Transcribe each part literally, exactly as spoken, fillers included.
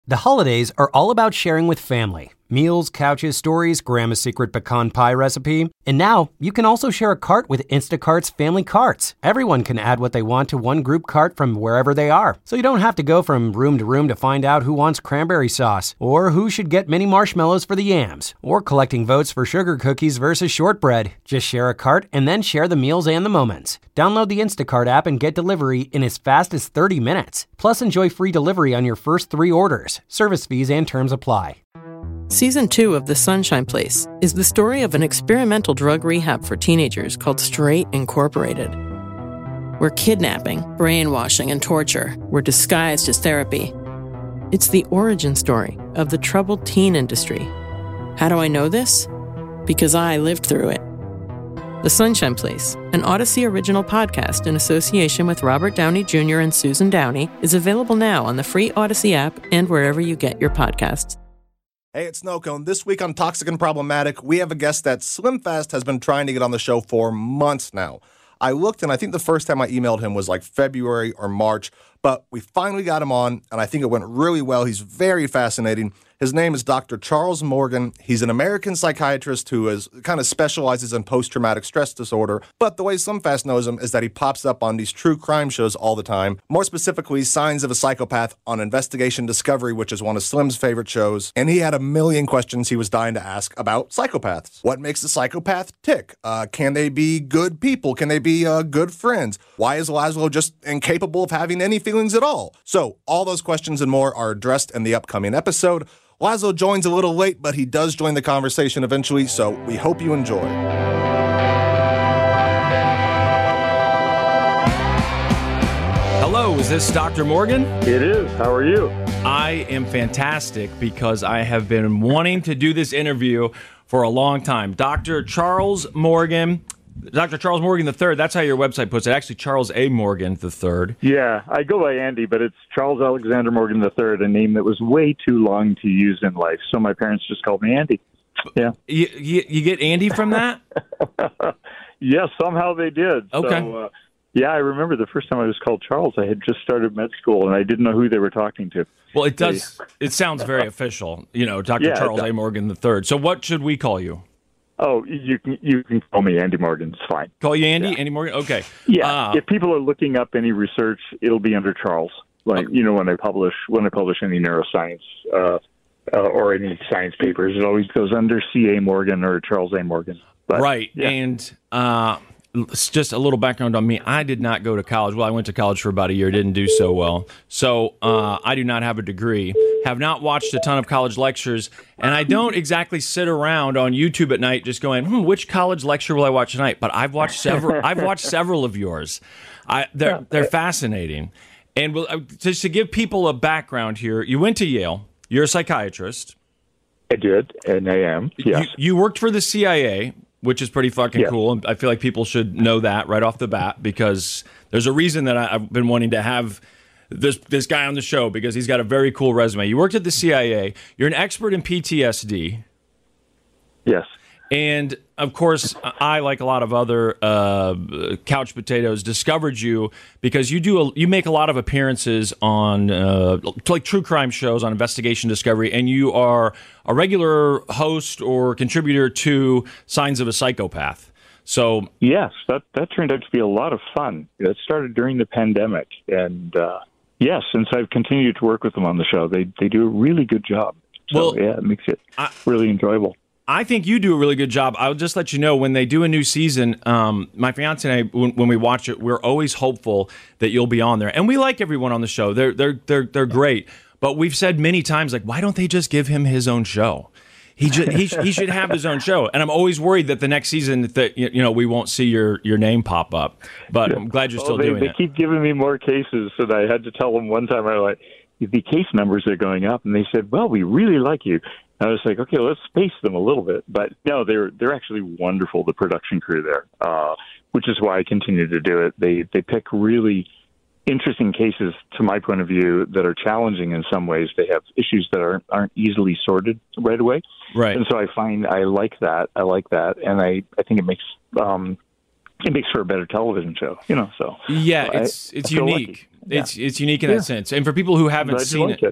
The holidays are all about sharing with family. Meals, couches, stories, Grandma's secret pecan pie recipe. And now, you can also share a cart with Instacart's Family Carts. Everyone can add what they want to one group cart from wherever they are. So you don't have to go from room to room to find out who wants cranberry sauce, or who should get mini marshmallows for the yams, or collecting votes for sugar cookies versus shortbread. Just share a cart and then share the meals and the moments. Download the Instacart app and get delivery in as fast as thirty minutes. Plus, enjoy free delivery on your first three orders. Service fees and terms apply. Season two of The Sunshine Place is the story of an experimental drug rehab for teenagers called Straight Incorporated, where kidnapping, brainwashing, and torture were disguised as therapy. It's the origin story of the troubled teen industry. How do I know this? Because I lived through it. The Sunshine Place, an Odyssey original podcast in association with Robert Downey Junior and Susan Downey, is available now on the free Odyssey app and wherever you get your podcasts. Hey, it's Snowcone. This week on Toxic and Problematic, we have a guest that SlimFast has been trying to get on the show for months now. I looked, and I think the first time I emailed him was like February or March, but we finally got him on, and I think it went really well. He's very fascinating. His name is Doctor Charles Morgan. He's an American psychiatrist who is kind of specializes in post-traumatic stress disorder. But the way SlimFast knows him is that he pops up on these true crime shows all the time. More specifically, Signs of a Psychopath on Investigation Discovery, which is one of Slim's favorite shows. And he had a million questions he was dying to ask about psychopaths. What makes a psychopath tick? Uh, can they be good people? Can they be uh, good friends? Why is Laszlo just incapable of having any feelings at all? So all those questions and more are addressed in the upcoming episode. Laszlo joins a little late, but he does join the conversation eventually, so we hope you enjoy. Hello, is this Doctor Morgan? It is. How are you? I am fantastic because I have been wanting to do this interview for a long time. Doctor Charles Morgan, Doctor Charles Morgan the third, that's how your website puts it. Actually, Charles A. Morgan the third. Yeah, I go by Andy, but it's Charles Alexander Morgan the third, a name that was way too long to use in life, so my parents just called me Andy. Yeah. You, you, you get Andy from that? Yes, somehow they did. Okay. So, uh, yeah, I remember the first time I was called Charles, I had just started med school, and I didn't know who they were talking to. Well, it does. It sounds very official, you know, Doctor Yeah, Charles A. Morgan the third. So what should we call you? Oh, you can you can call me Andy Morgan. It's fine. Call you Andy? Yeah. Andy Morgan? Okay. Yeah. Uh, if people are looking up any research, it'll be under Charles. Like, you know, when I publish when I publish any neuroscience uh, uh, or any science papers, it always goes under C A. Morgan or Charles A. Morgan. But, right. Yeah. And uh, just a little background on me. I did not go to college. Well, I went to college for about a year, didn't do so well. So uh, I do not have a degree, have not watched a ton of college lectures, and I don't exactly sit around on YouTube at night just going, hmm, which college lecture will I watch tonight? But I've watched several. I've watched several of yours. I, they're they're fascinating. And we'll, uh, just to give people a background here, you went to Yale. You're a psychiatrist. I did, and I am. Yes. You, you worked for the C I A, which is pretty fucking Yeah. cool. And I feel like people should know that right off the bat because there's a reason that I, I've been wanting to have this this guy on the show because he's got a very cool resume. You worked at the C I A. You're an expert in P T S D. Yes. And, of course, I, like a lot of other uh, couch potatoes, discovered you because you do a, you make a lot of appearances on uh, like true crime shows on Investigation Discovery, and you are a regular host or contributor to Signs of a Psychopath. So Yes, that, that turned out to be a lot of fun. It started during the pandemic, and uh, yes, since I've continued to work with them on the show, they they do a really good job. So, Well, yeah, it makes it I- really enjoyable. I think you do a really good job. I'll just let you know when they do a new season, um, my fiance and I, when, when we watch it, we're always hopeful that you'll be on there. And we like everyone on the show. They're they're they're they're great. But we've said many times, like, why don't they just give him his own show? He just, he he should have his own show. And I'm always worried that the next season that you know we won't see your, your name pop up. But I'm glad you're still oh, they, doing they it. They keep giving me more cases, and I had to tell them one time, I was like, the case numbers are going up, and they said, well, we really like you. I was like, okay, let's space them a little bit. But no, they're they're actually wonderful, the production crew there, uh, which is why I continue to do it. They they pick really interesting cases, to my point of view, that are challenging in some ways. They have issues that aren't aren't easily sorted right away. Right. And so I find I like that. I like that, and I, I think it makes um, it makes for a better television show. You know, so Yeah, so it's I, it's I feel unique. lucky. Yeah. It's it's unique in Yeah. that sense. And for people who haven't Glad you seen like it. it.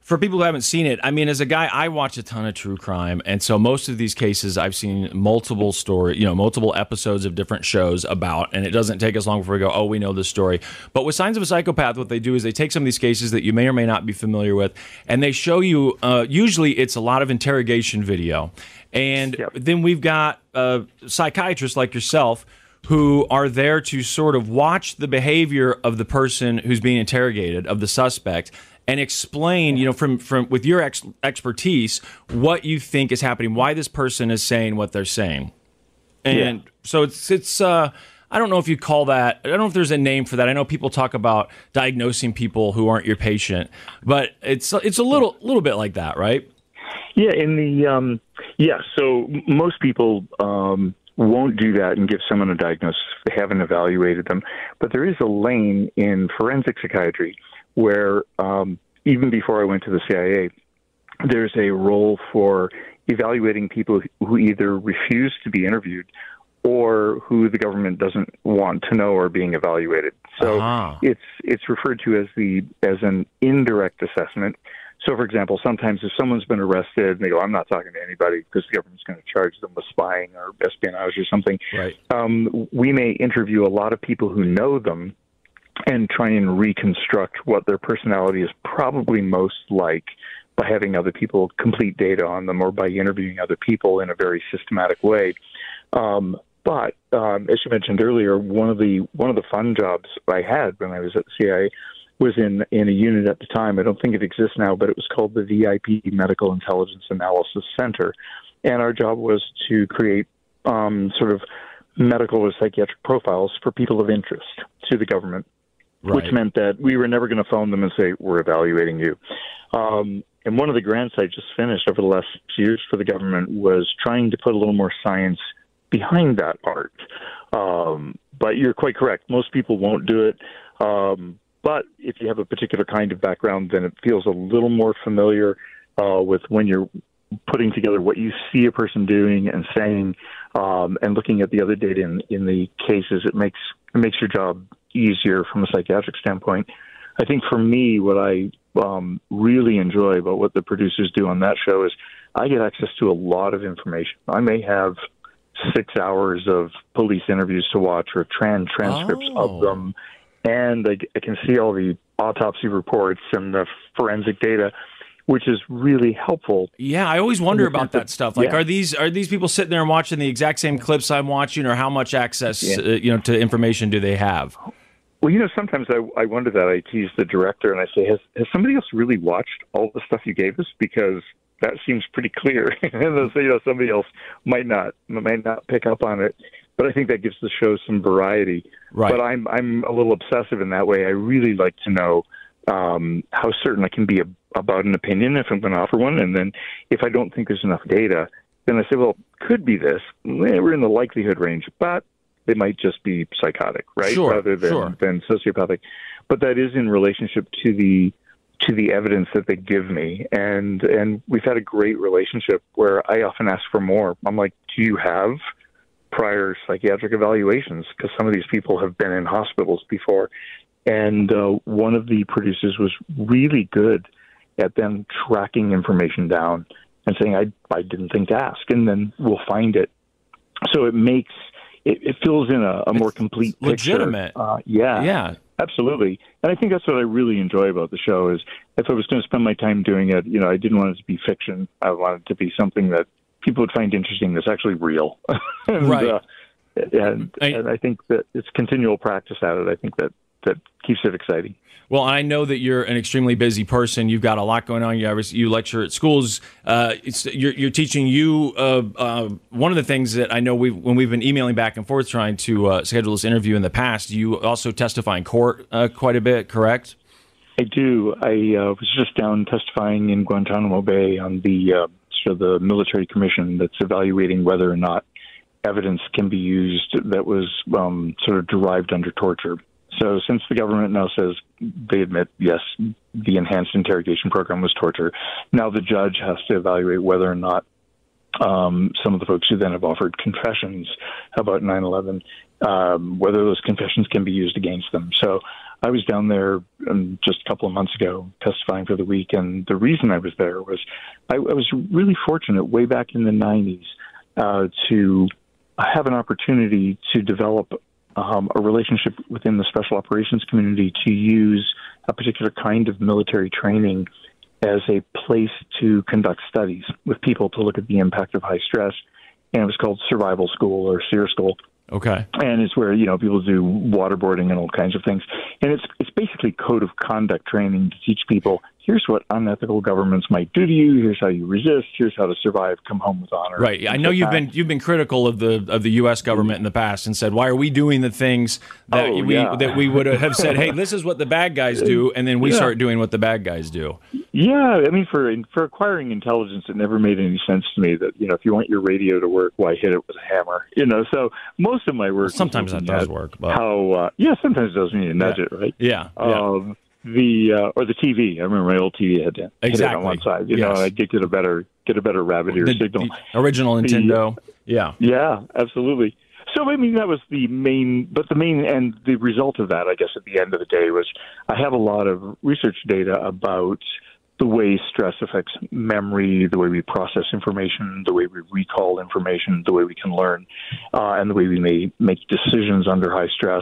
for people who haven't seen it, I mean, as a guy, I watch a ton of true crime, and so most of these cases I've seen multiple story, you know, multiple episodes of different shows about, and it doesn't take us long before we go, oh, we know this story. But with Signs of a Psychopath, what they do is they take some of these cases that you may or may not be familiar with, and they show you, uh, usually it's a lot of interrogation video. And yep. then we've got uh, psychiatrists like yourself who are there to sort of watch the behavior of the person who's being interrogated, of the suspect, and explain, you know, from, from with your ex- expertise, what you think is happening, why this person is saying what they're saying. And yeah. so it's, it's uh, I don't know if you call that, I don't know if there's a name for that. I know people talk about diagnosing people who aren't your patient, but it's it's a little little bit like that, right? Yeah, in the, um, yeah, so most people um, won't do that and give someone a diagnosis if they haven't evaluated them. But there is a lane in forensic psychiatry where um, even before I went to the C I A, there's a role for evaluating people who either refuse to be interviewed or who the government doesn't want to know are being evaluated. So uh-huh. it's it's referred to as the as an indirect assessment. So, for example, sometimes if someone's been arrested and they go, I'm not talking to anybody because the government's going to charge them with spying or espionage or something, right. um, we may interview a lot of people who know them and try and reconstruct what their personality is probably most like by having other people complete data on them or by interviewing other people in a very systematic way. Um, but um, as you mentioned earlier, one of the one of the fun jobs I had when I was at the C I A was in, in a unit at the time. I don't think it exists now, but it was called the V I P Medical Intelligence Analysis Center. And our job was to create um, sort of medical or psychiatric profiles for people of interest to the government. Right. Which meant that we were never going to phone them and say, we're evaluating you. Um, and one of the grants I just finished over the last six years for the government was trying to put a little more science behind that art. Um, but you're quite correct. Most people won't do it. Um, but if you have a particular kind of background, then it feels a little more familiar uh, with when you're putting together what you see a person doing and saying um, and looking at the other data in, in the cases. It makes it makes your job easier from a psychiatric standpoint. I think for me, what I um, really enjoy about what the producers do on that show is I get access to a lot of information. I may have six hours of police interviews to watch or tran transcripts oh. of them, and I, I can see all the autopsy reports and the forensic data, which is really helpful. Yeah, I always wonder about that stuff. Like, yeah. are these are these people sitting there and watching the exact same clips I'm watching, or how much access, yeah. uh, you know, to information do they have? Well, you know, sometimes I, I wonder that. I tease the director and I say, has, has somebody else really watched all the stuff you gave us? Because that seems pretty clear. And they'll say, you know, somebody else might not might not pick up on it. But I think that gives the show some variety. Right. But I'm I'm a little obsessive in that way. I really like to know um, how certain I can be ab- about an opinion if I'm going to offer one. And then if I don't think there's enough data, then I say, well, could be this. We're in the likelihood range, but they might just be psychotic, right? Sure, Rather than, sure. than sociopathic. But that is in relationship to the to the evidence that they give me. And and we've had a great relationship where I often ask for more. I'm like, do you have prior psychiatric evaluations? Because some of these people have been in hospitals before. And uh, one of the producers was really good at then tracking information down and saying, I, I didn't think to ask. And then we'll find it. So it makes... It, it fills in a, a more complete picture. Legitimate. Uh, yeah. Yeah. Absolutely. And I think that's what I really enjoy about the show is if I was going to spend my time doing it, you know, I didn't want it to be fiction. I wanted it to be something that people would find interesting that's actually real. and, right. Uh, and, I, and I think that it's continual practice at it. I think that, that keeps it exciting. Well, I know that you're an extremely busy person. You've got a lot going on. You, you lecture at schools. Uh, it's, you're, you're teaching you. Uh, uh, one of the things that I know we've, when we've been emailing back and forth trying to uh, schedule this interview in the past, you also testify in court uh, quite a bit, correct? I do. I uh, was just down testifying in Guantanamo Bay on the uh, sort of the military commission that's evaluating whether or not evidence can be used that was um, sort of derived under torture. So since the government now says they admit, yes, the enhanced interrogation program was torture, now the judge has to evaluate whether or not um, some of the folks who then have offered confessions about nine eleven, um, whether those confessions can be used against them. So I was down there um, just a couple of months ago testifying for the week, and the reason I was there was I, I was really fortunate way back in the nineties uh, to have an opportunity to develop um, a relationship within the special operations community to use a particular kind of military training as a place to conduct studies with people to look at the impact of high stress. And it was called Survival School or SEER School. Okay. And it's where, you know, people do waterboarding and all kinds of things. And it's it's basically code of conduct training to teach people, here's what unethical governments might do to you, here's how you resist, here's how to survive, come home with honor. Right. I know you've been you've been critical of the of the U S government in the past and said, why are we doing the things that oh, we yeah. that we would have said, hey, this is what the bad guys do, and then we yeah. start doing what the bad guys do. Yeah, I mean, for for acquiring intelligence, it never made any sense to me that, you know, if you want your radio to work, why hit it with a hammer? You know, so most of my work... Well, sometimes that does work. But... How, uh, yeah, sometimes it does when you nudge yeah. it, right? Yeah, yeah. Um, the uh, or the T V. I remember my old T V had to exactly. hit it on one side. You yes. know, I'd get a better get a better rabbit ear the, signal. The original Nintendo. The, yeah. Yeah, absolutely. So, I mean, that was the main, but the main, and the result of that, I guess, at the end of the day was I have a lot of research data about the way stress affects memory, the way we process information, the way we recall information, the way we can learn, uh, and the way we may make decisions under high stress.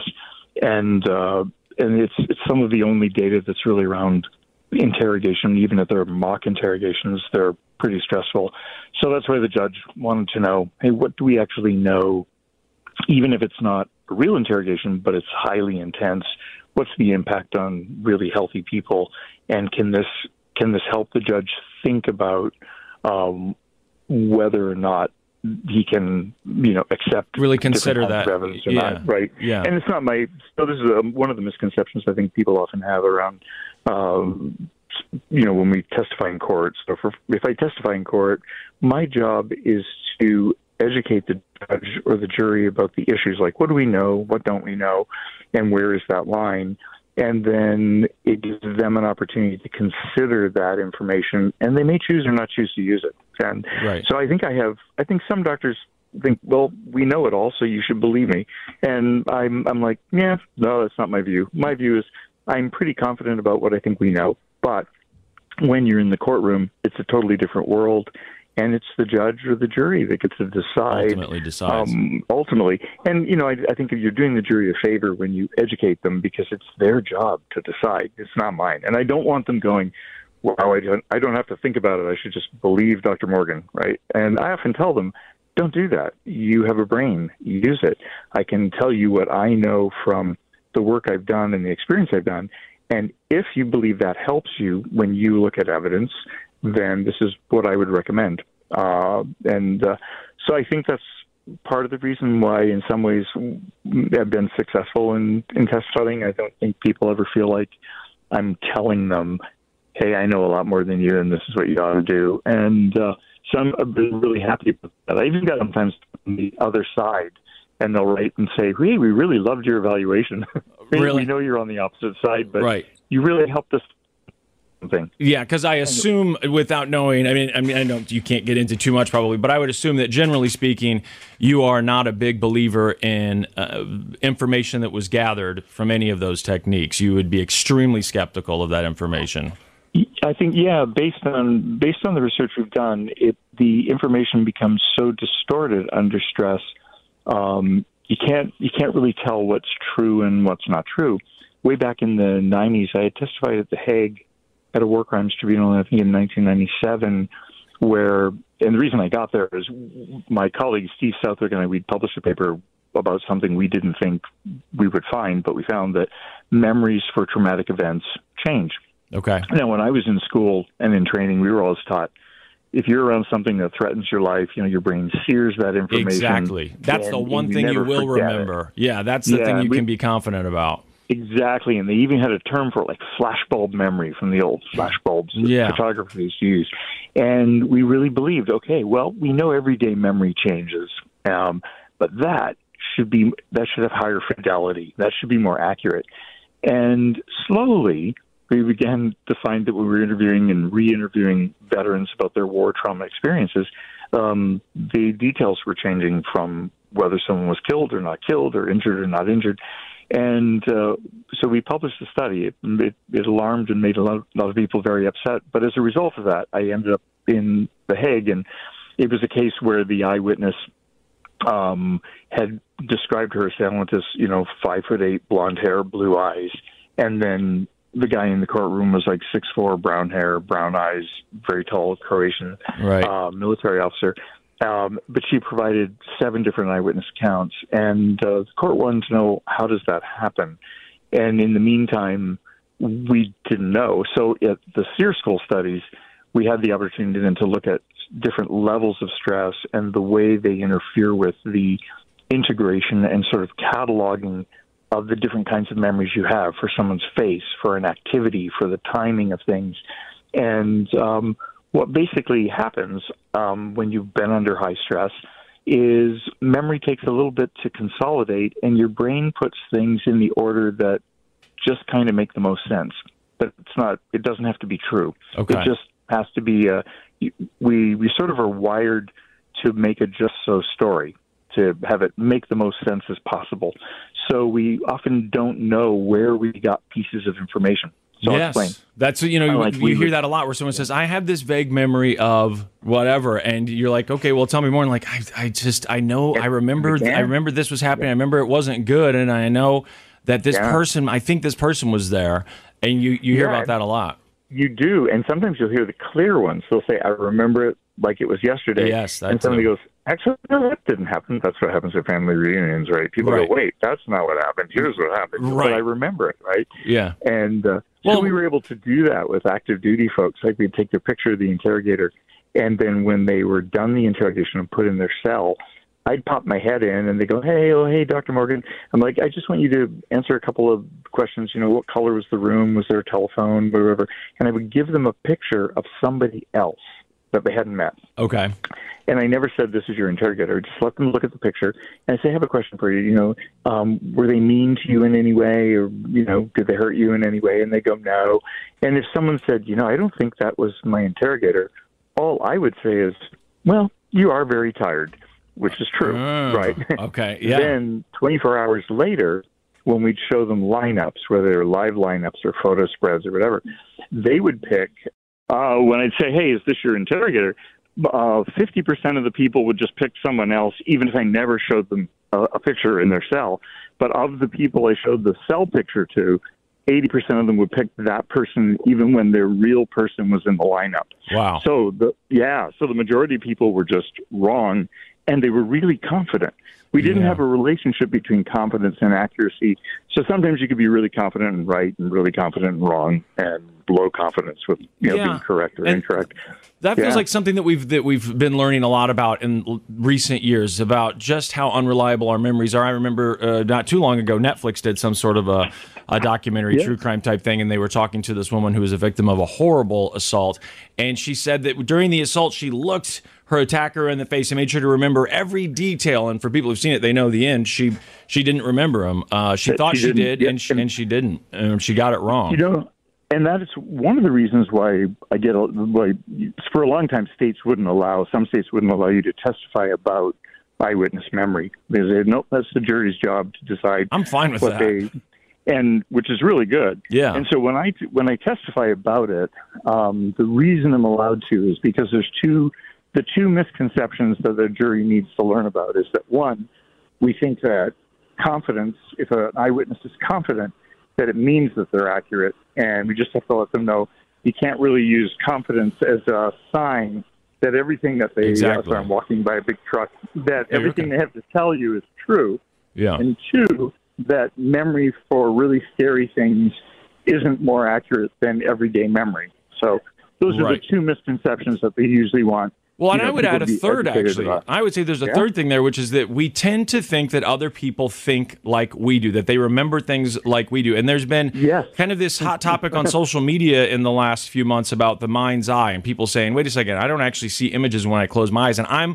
And uh, and it's it's some of the only data that's really around interrogation. Even if they're mock interrogations, they're pretty stressful. So that's why the judge wanted to know, hey, what do we actually know, even if it's not a real interrogation, but it's highly intense? What's the impact on really healthy people? And can this can this help the judge think about um, whether or not he can, you know, accept really consider that evidence or yeah. not, right? Yeah. And it's not my. So this is um, one of the misconceptions I think people often have around, um, you know, when we testify in court. So for, if I testify in court, my job is to educate the judge or the jury about the issues, like what do we know, what don't we know, and where is that line. And then it gives them an opportunity to consider that information, and they may choose or not choose to use it. And right. so I think I have, I think some doctors think, well, we know it all, so you should believe me. And I'm, I'm like, yeah, no, that's not my view. My view is I'm pretty confident about what I think we know. But when you're in the courtroom, it's a totally different world. And it's the judge or the jury that gets to decide. Ultimately decides. Um, ultimately. And, you know, I, I think if you're doing the jury a favor when you educate them, because it's their job to decide. It's not mine. And I don't want them going, wow, I don't, I don't have to think about it. I should just believe Doctor Morgan, right? And I often tell them, don't do that. You have a brain. Use it. I can tell you what I know from the work I've done and the experience I've done. And if you believe that helps you when you look at evidence, then this is what I would recommend. Uh, and uh, so I think that's part of the reason why, in some ways, I've been successful in, in testifying. I don't think people ever feel like I'm telling them, hey, I know a lot more than you, and this is what you ought to do. And uh, so I'm, I've been really happy with that. I even got sometimes on the other side, and they'll write and say, hey, we really loved your evaluation. Really? We know you're on the opposite side, but right. you really helped us. Thing. Yeah, because I assume, without knowing, I mean, I mean, I know you can't get into too much probably, but I would assume that generally speaking, you are not a big believer in uh, information that was gathered from any of those techniques. You would be extremely skeptical of that information. I think, yeah, based on based on the research we've done, it the information becomes so distorted under stress. Um, you can't you can't really tell what's true and what's not true. Way back in the nineties, I had testified at The Hague at a war crimes tribunal, I think in nineteen ninety-seven, where, and the reason I got there is my colleague Steve Southwick and I, we'd published a paper about something we didn't think we would find, but we found that memories for traumatic events change. Okay. Now, when I was in school and in training, we were always taught, if you're around something that threatens your life, you know, your brain sears that information. Exactly. That's and, the one thing you, you will remember. It. Yeah, that's the yeah, thing you we, can be confident about. Exactly, and they even had a term for it, like flashbulb memory from the old flashbulbs that yeah. photographers used to use. And we really believed, okay, well, we know everyday memory changes, um, but that should be that should have higher fidelity. That should be more accurate. And slowly, we began to find that when we were interviewing and re-interviewing veterans about their war trauma experiences, um, the details were changing from whether someone was killed or not killed or injured or not injured. And uh, so we published the study. It, it, it alarmed and made a lot, a lot of people very upset. But as a result of that, I ended up in The Hague, and it was a case where the eyewitness um, had described her assailant as, you know, five foot eight, blonde hair, blue eyes, and then the guy in the courtroom was like six foot four, brown hair, brown eyes, very tall Croatian right. uh, military officer. Um, but she provided seven different eyewitness accounts, and uh, the court wanted to know, how does that happen? And in the meantime, we didn't know. So at the SEER School studies, we had the opportunity then to look at different levels of stress and the way they interfere with the integration and sort of cataloging of the different kinds of memories you have for someone's face, for an activity, for the timing of things. And um, what basically happens um, when you've been under high stress is memory takes a little bit to consolidate, and your brain puts things in the order that just kind of make the most sense. But it's not, it doesn't have to be true. Okay. It just has to be, uh, we, we sort of are wired to make a just so story, to have it make the most sense as possible. So we often don't know where we got pieces of information. So yes, I'll explain. That's, you know, Like you, we you hear would- that a lot where someone says, I have this vague memory of whatever. And you're like, okay, well, tell me more. And like, I, I just, I know, I remember, you can. I remember this was happening. I remember it wasn't good. And I know that this Yeah. person, I think this person was there. And you, you hear Yeah. about that a lot. You do, and sometimes you'll hear the clear ones. They'll say, I remember it like it was yesterday. Yes, that And somebody too. goes, actually, no, that didn't happen. That's what happens at family reunions, right? People Right. go, wait, that's not what happened. Here's what happened. Right. But I remember it, right? Yeah. And uh, Well- so we were able to do that with active duty folks. Like we'd take their picture of the interrogator, and then when they were done the interrogation and put in their cell, I'd pop my head in, and they go, hey, oh, hey, Doctor Morgan. I'm like, I just want you to answer a couple of questions. You know, what color was the room? Was there a telephone? Whatever. And I would give them a picture of somebody else that they hadn't met. Okay. And I never said, this is your interrogator. Just let them look at the picture. And I say, I have a question for you. You know, um, were they mean to you in any way? Or, you know, did they hurt you in any way? And they go, no. And if someone said, you know, I don't think that was my interrogator, all I would say is, well, you are very tired, which is true, Oh, right? Okay. Yeah. Then twenty-four hours later, when we'd show them lineups, whether they're live lineups or photo spreads or whatever, they would pick, uh, when I'd say, hey, is this your interrogator? Uh, fifty percent of the people would just pick someone else, even if I never showed them a, a picture in their cell. But of the people I showed the cell picture to, eighty percent of them would pick that person, even when their real person was in the lineup. Wow. So the yeah, so the majority of people were just wrong, and they were really confident. We didn't Yeah. have a relationship between confidence and accuracy. So sometimes you could be really confident and right, and really confident and wrong, and low confidence with you know Yeah. being correct or And incorrect. That feels Yeah. like something that we've that we've been learning a lot about in l- recent years, about just how unreliable our memories are. I remember uh, not too long ago, Netflix did some sort of a, a documentary, Yeah. true crime type thing, and they were talking to this woman who was a victim of a horrible assault, and she said that during the assault, she looked her attacker in the face and made sure to remember every detail. And for people who've seen it, they know the end. She she didn't remember him. Uh, she That thought she she, didn't. did, Yeah. and she, and she didn't. Um, she got it wrong. You know, and that is one of the reasons why I get a, why for a long time states wouldn't allow some states wouldn't allow you to testify about eyewitness memory because they said, nope, that's the jury's job to decide. I'm fine with what that. they and which is really good. Yeah. And so when I when I testify about it, um, the reason I'm allowed to is because there's two the two misconceptions that the jury needs to learn about is that one, we think that confidence, if an eyewitness is confident, that it means that they're accurate, and we just have to let them know you can't really use confidence as a sign that everything that they, Exactly. uh, I'm walking by a big truck, that Yeah, everything okay. they have to tell you is true, Yeah. and two, that memory for really scary things isn't more accurate than everyday memory. So those are Right. the two misconceptions that they usually want. Well, and you know, I would people add a to be third, educated actually. about. I would say there's a Yeah. third thing there, which is that we tend to think that other people think like we do, that they remember things like we do. And there's been Yes. kind of this hot topic on social media in the last few months about the mind's eye and people saying, wait a second, I don't actually see images when I close my eyes. And I'm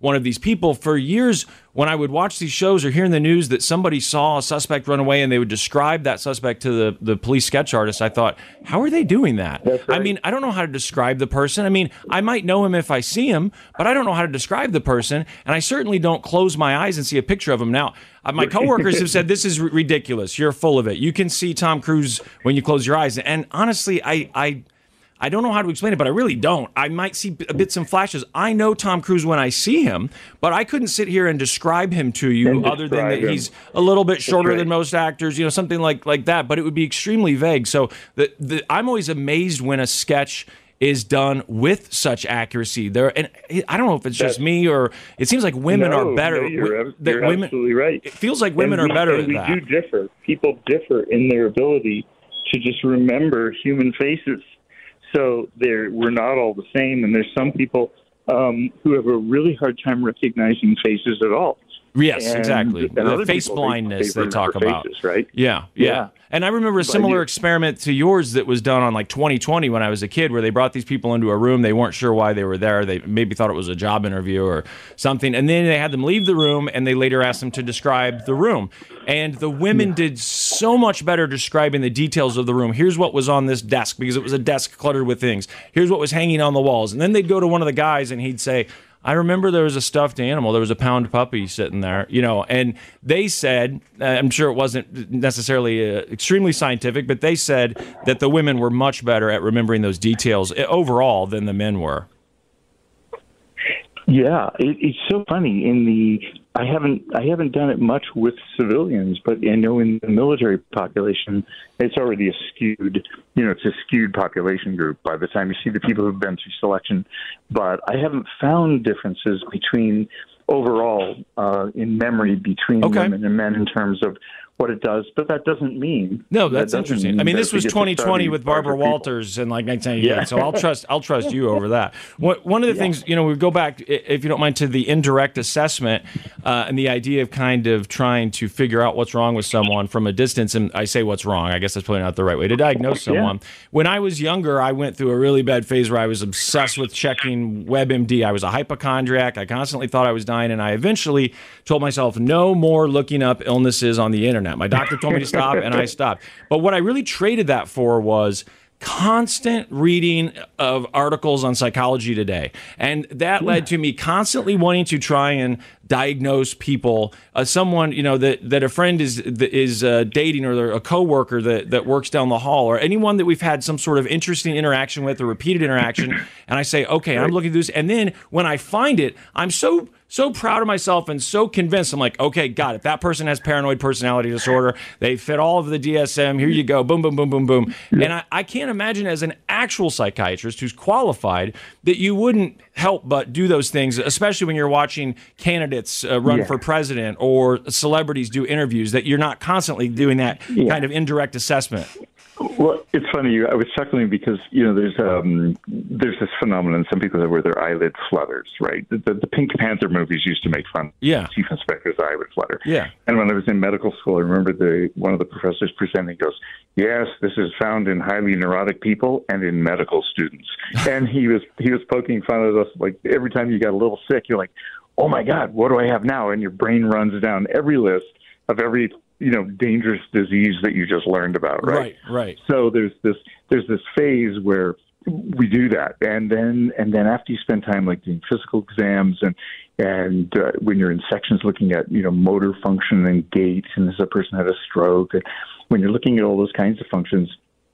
one of these people. For years, when I would watch these shows or hear in the news that somebody saw a suspect run away and they would describe that suspect to the, the police sketch artist, I thought, how are they doing that? That's right. I mean, I don't know how to describe the person. I mean, I might know him if I see him, but I don't know how to describe the person. And I certainly don't close my eyes and see a picture of him. Now, uh, my coworkers have said, this is r- ridiculous. You're full of it. You can see Tom Cruise when you close your eyes. And honestly, I... I I don't know how to explain it, but I really don't. I might see b- bits and flashes. I know Tom Cruise when I see him, but I couldn't sit here and describe him to you And other than that describe him. he's a little bit shorter right. than most actors, you know, something like like that. But it would be extremely vague. So the, the, I'm always amazed when a sketch is done with such accuracy. There, and I don't know if it's just That's- me or it seems like women no, are better. No, you're, w- that you're women, absolutely right. It feels like women And are we- better and at we that. do differ. People differ in their ability to just remember human faces. So they're, we're not all the same, and there's some people um, who have a really hard time recognizing faces at all. Yes, And- exactly. and other The face people, they- blindness they they, talk remember about. faces, right? Yeah, yeah, Yeah. And I remember a similar you- experiment to yours that was done on like twenty twenty when I was a kid, where they brought these people into a room. They weren't sure why they were there. They maybe thought it was a job interview or something. And then they had them leave the room, and they later asked them to describe the room. And the women did so much better describing the details of the room. Here's what was on this desk, because it was a desk cluttered with things. Here's what was hanging on the walls. And then they'd go to one of the guys, and he'd say, I remember there was a stuffed animal. There was a pound puppy sitting there, you know, and they said, uh, I'm sure it wasn't necessarily uh, extremely scientific, but they said that the women were much better at remembering those details uh, overall than the men were. Yeah, it, it's so funny. In the, I haven't, I haven't done it much with civilians, but I know in the military population, it's already a skewed, you know, it's a skewed population group by the time you see the people who've been through selection. But I haven't found differences between overall uh, in memory between Okay. women and men in terms of what it does, but that doesn't mean. No, that's that doesn't interesting. mean I mean, that this we was get to twenty twenty study with Barbara larger people. Walters in like nineteen ninety-eight. Yeah. So I'll trust I'll trust you over that. What, one of the things, you know, we go back, i- if you don't mind, to the indirect assessment uh, and the idea of kind of trying to figure out what's wrong with someone from a distance. And I say what's wrong. I guess that's probably not the right way to diagnose someone. When I was younger, I went through a really bad phase where I was obsessed with checking WebMD. I was a hypochondriac. I constantly thought I was dying, and I eventually told myself no more looking up illnesses on the internet. My doctor told me to stop, and I stopped. But what I really traded that for was constant reading of articles on Psychology Today. And that led to me constantly wanting to try and diagnose people. Uh, someone, you know, that, that a friend is is uh, dating, or a coworker that, that works down the hall, or anyone that we've had some sort of interesting interaction with, or repeated interaction. And I say, okay, I'm looking at this. And then when I find it, I'm so so proud of myself and so convinced. I'm like, okay, got it. That person has paranoid personality disorder. They fit all of the D S M. Here you go. Boom, boom, boom, boom, boom. And I, I can't imagine, as an actual psychiatrist who's qualified, that you wouldn't help but do those things, especially when you're watching candidates uh, run Yeah. for president or celebrities do interviews, that you're not constantly doing that Yeah. kind of indirect assessment. Well, it's funny. I was chuckling because, you know, there's um, there's this phenomenon. Some people have where their eyelid flutters, right? The, the, the Pink Panther movies used to make fun. Yeah. Chief Inspector's eye would flutter. Yeah. And when I was in medical school, I remember the one of the professors presenting goes, "Yes, this is found in highly neurotic people and in medical students." And he was he was poking fun at us, like every time you got a little sick, you're like, "Oh my God, what do I have now?" And your brain runs down every list of every, you know, dangerous disease that you just learned about, right? Right, right. So there's this there's this phase where we do that, and then and then after you spend time like doing physical exams, and and uh, when you're in sections looking at, you know, motor function and gait, and as a person had a stroke, and when you're looking at all those kinds of functions,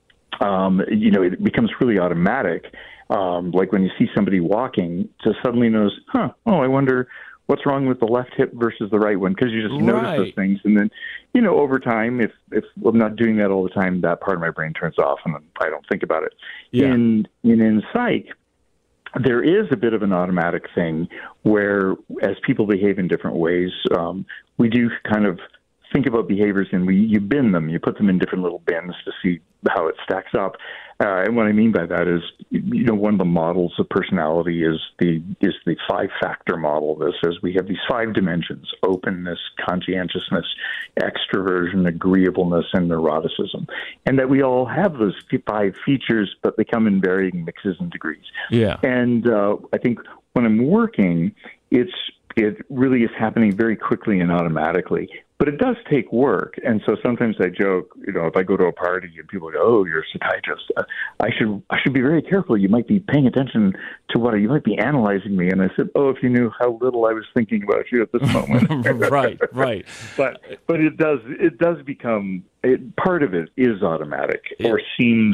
um, you know, it becomes really automatic. Um, like when you see somebody walking, to suddenly knows, huh? Oh, I wonder what's wrong with the left hip versus the right one, because you just notice Right. those things. And then, you know, over time, if, if I'm not doing that all the time, that part of my brain turns off and I don't think about it. Yeah. In, in, in psych, there is a bit of an automatic thing where, as people behave in different ways, um, we do kind of think about behaviors, and we you bin them. You put them in different little bins to see how it stacks up. Uh, and what I mean by that is, you know, one of the models of personality is the is the five-factor model. That says we have these five dimensions: openness, conscientiousness, extroversion, agreeableness, and neuroticism. And that we all have those five features, but they come in varying mixes and degrees. Yeah. And uh, I think when I'm working, it's it really is happening very quickly and automatically. But it does take work. And so sometimes I joke, you know, if I go to a party and people go, oh, you're a psychiatrist, uh, I should I should be very careful. You might be paying attention to what, you might be analyzing me. And I said, oh, if you knew how little I was thinking about you at this moment. Right, right. But but it does it does become, it, part of it is automatic Yeah. or seems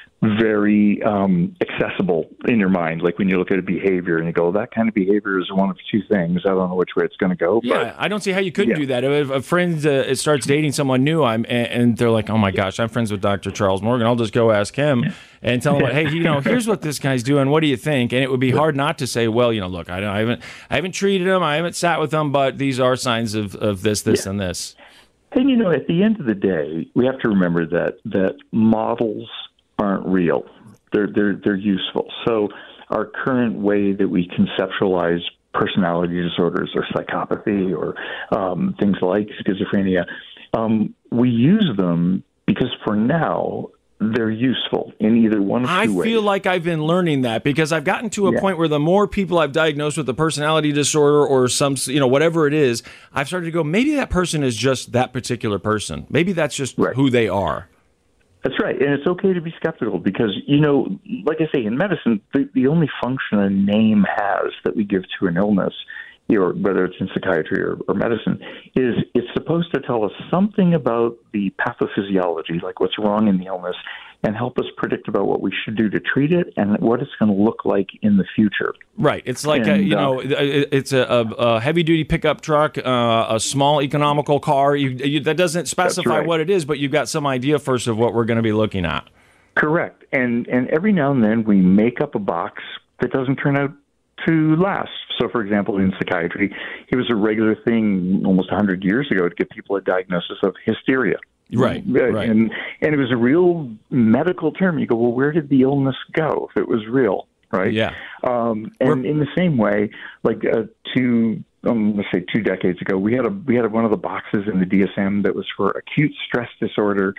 very um, accessible in your mind. Like when you look at a behavior and you go, that kind of behavior is one of two things. I don't know which way it's going to go. Yeah, but, I don't see how you couldn't yeah. do that. If a friend uh, starts dating someone new, I'm and, and they're like, "Oh my gosh, I'm friends with Doctor Charles Morgan. I'll just go ask him and tell him, hey, you know, here's what this guy's doing. What do you think?" And it would be hard not to say, "Well, you know, look, I, don't, I haven't, I haven't treated him, I haven't sat with him, but these are signs of, of this, this, Yeah. and this." And, you know, at the end of the day, we have to remember that that models aren't real. They're they're they're useful. So our current way that we conceptualize personality disorders or psychopathy or um, things like schizophrenia, um, we use them because for now they're useful in either one of I two ways. feel like I've been learning that because I've gotten to a Yeah. point where the more people I've diagnosed with a personality disorder or some, you know, whatever it is, I've started to go, maybe that person is just that particular person. Maybe that's just Right. who they are. That's right. And it's okay to be skeptical because, you know, like I say, in medicine, the, the only function a name has that we give to an illness, or whether it's in psychiatry or, or medicine, is it's supposed to tell us something about the pathophysiology, like what's wrong in the illness, and help us predict about what we should do to treat it and what it's going to look like in the future. Right. It's like, a, And, you uh, know, it- it's a, a, a heavy-duty pickup truck, uh, a small economical car. You, you, that doesn't specify right. what it is, but you've got some idea first of what we're going to be looking at. Correct. And and every now and then we make up a box that doesn't turn out to last. So, for example, in psychiatry, it was a regular thing almost one hundred years ago to give people a diagnosis of hysteria. Right, right. And and it was a real medical term. You go, well, where did the illness go if it was real, right? Yeah. Um, and We're- in the same way, like uh, two, um, let's say two decades ago, we had a we had one of the boxes in the D S M that was for acute stress disorder,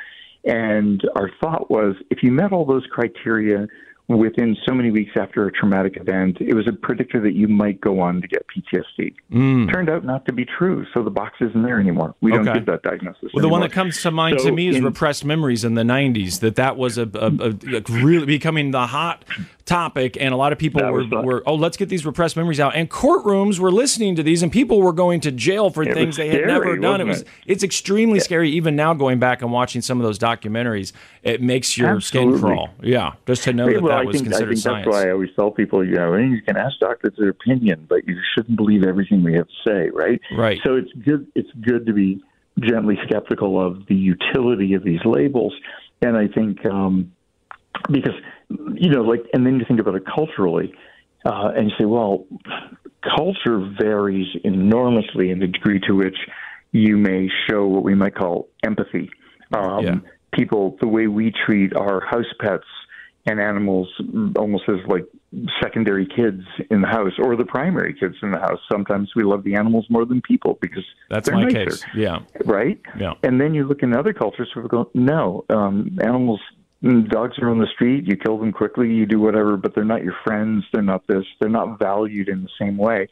and our thought was if you met all those criteria within so many weeks after a traumatic event, it was a predictor that you might go on to get P T S D. Mm. Turned out not to be true, so the box isn't there anymore. We don't Okay. give that diagnosis Well, the one anymore. that comes to mind So to me is in- repressed memories in the nineties, that that was a, a, a, a really becoming the hot topic, and a lot of people That were, was the- were, oh, let's get these repressed memories out. And courtrooms were listening to these, and people were going to jail for It things was they had scary, never done. It wasn't was it? It's extremely scary, even now going back and watching some of those documentaries. It makes your skin Absolutely. crawl. Yeah, just to know Yeah, that well, that I was think, I considered think science. that's why I always tell people, you know, you can ask doctors their opinion, but you shouldn't believe everything we have to say, right? Right. So it's good. It's good to be gently skeptical of the utility of these labels, and I think um, because you know, like, and then you think about it culturally, uh, and you say, well, culture varies enormously in the degree to which you may show what we might call empathy. Um, Yeah. People, the way we treat our house pets and animals almost as like secondary kids in the house or the primary kids in the house. Sometimes we love the animals more than people because That's they're my nicer, case. Yeah. right? Yeah. And then you look in other cultures where we go, no, um, animals, dogs are on the street, you kill them quickly, you do whatever, but they're not your friends, they're not this, they're not valued in the same way.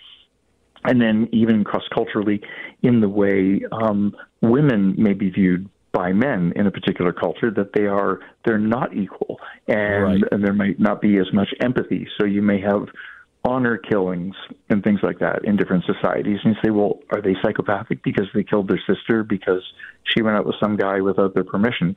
And then even cross-culturally in the way um, women may be viewed by men in a particular culture, that they are, they're not equal, and, Right. and there might not be as much empathy. So you may have honor killings and things like that in different societies. And you say, well, are they psychopathic because they killed their sister because she went out with some guy without their permission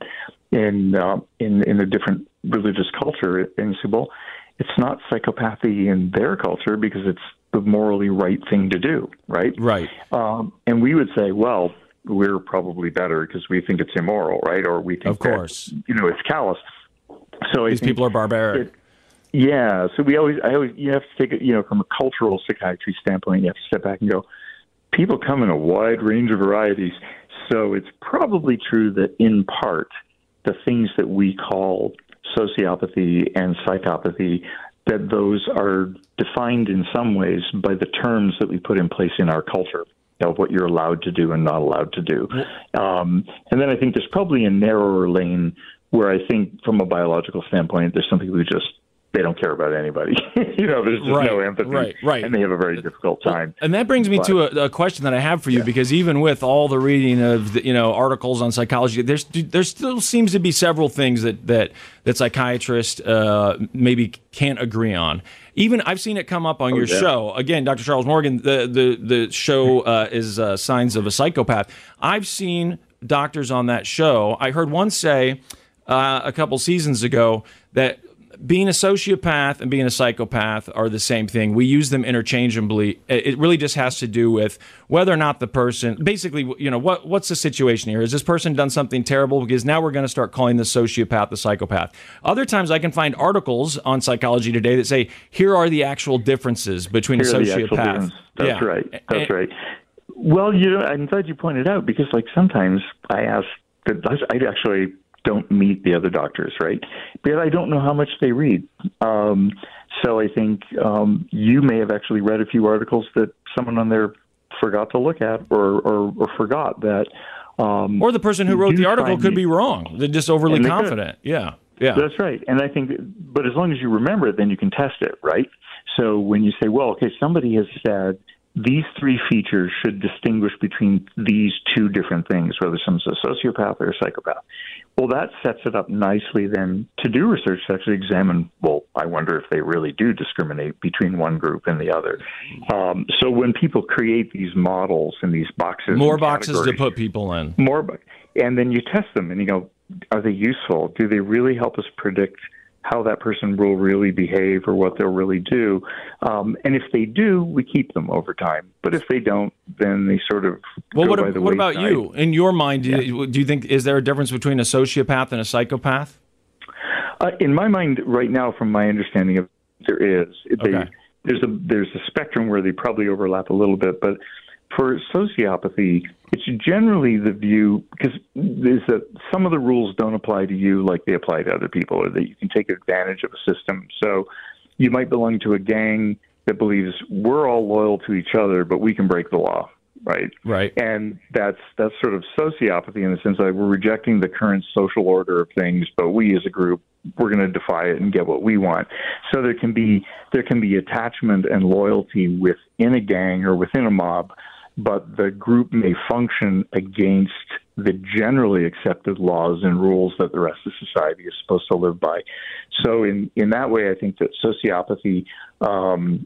in uh, in in a different religious culture? And you say, well, it's not psychopathy in their culture because it's the morally right thing to do, right? Right. Um, and we would say, well, we're probably better because we think it's immoral, right? Or we think, Of course. that, you know, it's callous. So I These think people are barbaric. it- yeah. So we always, I always, you have to take it, you know, from a cultural psychiatry standpoint, you have to step back and go, people come in a wide range of varieties. So it's probably true that in part, the things that we call sociopathy and psychopathy, that those are defined in some ways by the terms that we put in place in our culture of what you're allowed to do and not allowed to do. Um, and then I think there's probably a narrower lane where I think from a biological standpoint, there's something we just they don't care about anybody. you know, there's just right, no empathy, right, right. and they have a very difficult time. And that brings me but, to a, a question that I have for you, yeah. because even with all the reading of the, you know articles on psychology, there's there still seems to be several things that that that psychiatrists uh, maybe can't agree on. Even I've seen it come up on oh, your yeah. show again, Doctor Charles Morgan. The the the show uh, is uh, Signs of a Psychopath. I've seen doctors on that show. I heard one say uh, a couple seasons ago that being a sociopath and being a psychopath are the same thing. We use them interchangeably. It really just has to do with whether or not the person, basically, you know, what what's the situation here? Has this person done something terrible? Because now we're going to start calling the sociopath the psychopath. Other times I can find articles on Psychology Today that say, here are the actual differences between here a sociopath. That's yeah. right. That's and, right. Well, you know, I'm glad you pointed out, because like sometimes I ask, I actually don't meet the other doctors, right? Because I don't know how much they read. Um, so I think um, you may have actually read a few articles that someone on there forgot to look at, or or, or forgot that. Um, or the person who wrote the article could be wrong. They're just overly confident. Could. Yeah, yeah. That's right. And I think, but as long as you remember it, then you can test it, right? So when you say, well, okay, somebody has said these three features should distinguish between these two different things, whether someone's a sociopath or a psychopath. Well, that sets it up nicely then to do research to actually examine, well, I wonder if they really do discriminate between one group and the other. Um, so when people create these models and these boxes. More boxes to put people in. More, and then you test them and you go, are they useful? Do they really help us predict how that person will really behave or what they'll really do? Um, and if they do, we keep them over time. But if they don't, then they sort of well, go what, by the what wayside. About you? In your mind, do, yeah. you, do you think, is there a difference between a sociopath and a psychopath? Uh, in my mind, right now, from my understanding of it, there is. They, okay. There's a there's a spectrum where they probably overlap a little bit, but for sociopathy, it's generally the view, because there's a, some of the rules don't apply to you like they apply to other people, or that you can take advantage of a system. So you might belong to a gang that believes we're all loyal to each other, but we can break the law, right? Right. And that's that's sort of sociopathy in the sense that we're rejecting the current social order of things, but we as a group, we're going to defy it and get what we want. So there can be there can be attachment and loyalty within a gang or within a mob, but the group may function against the generally accepted laws and rules that the rest of society is supposed to live by. So in, in that way, I think that sociopathy um,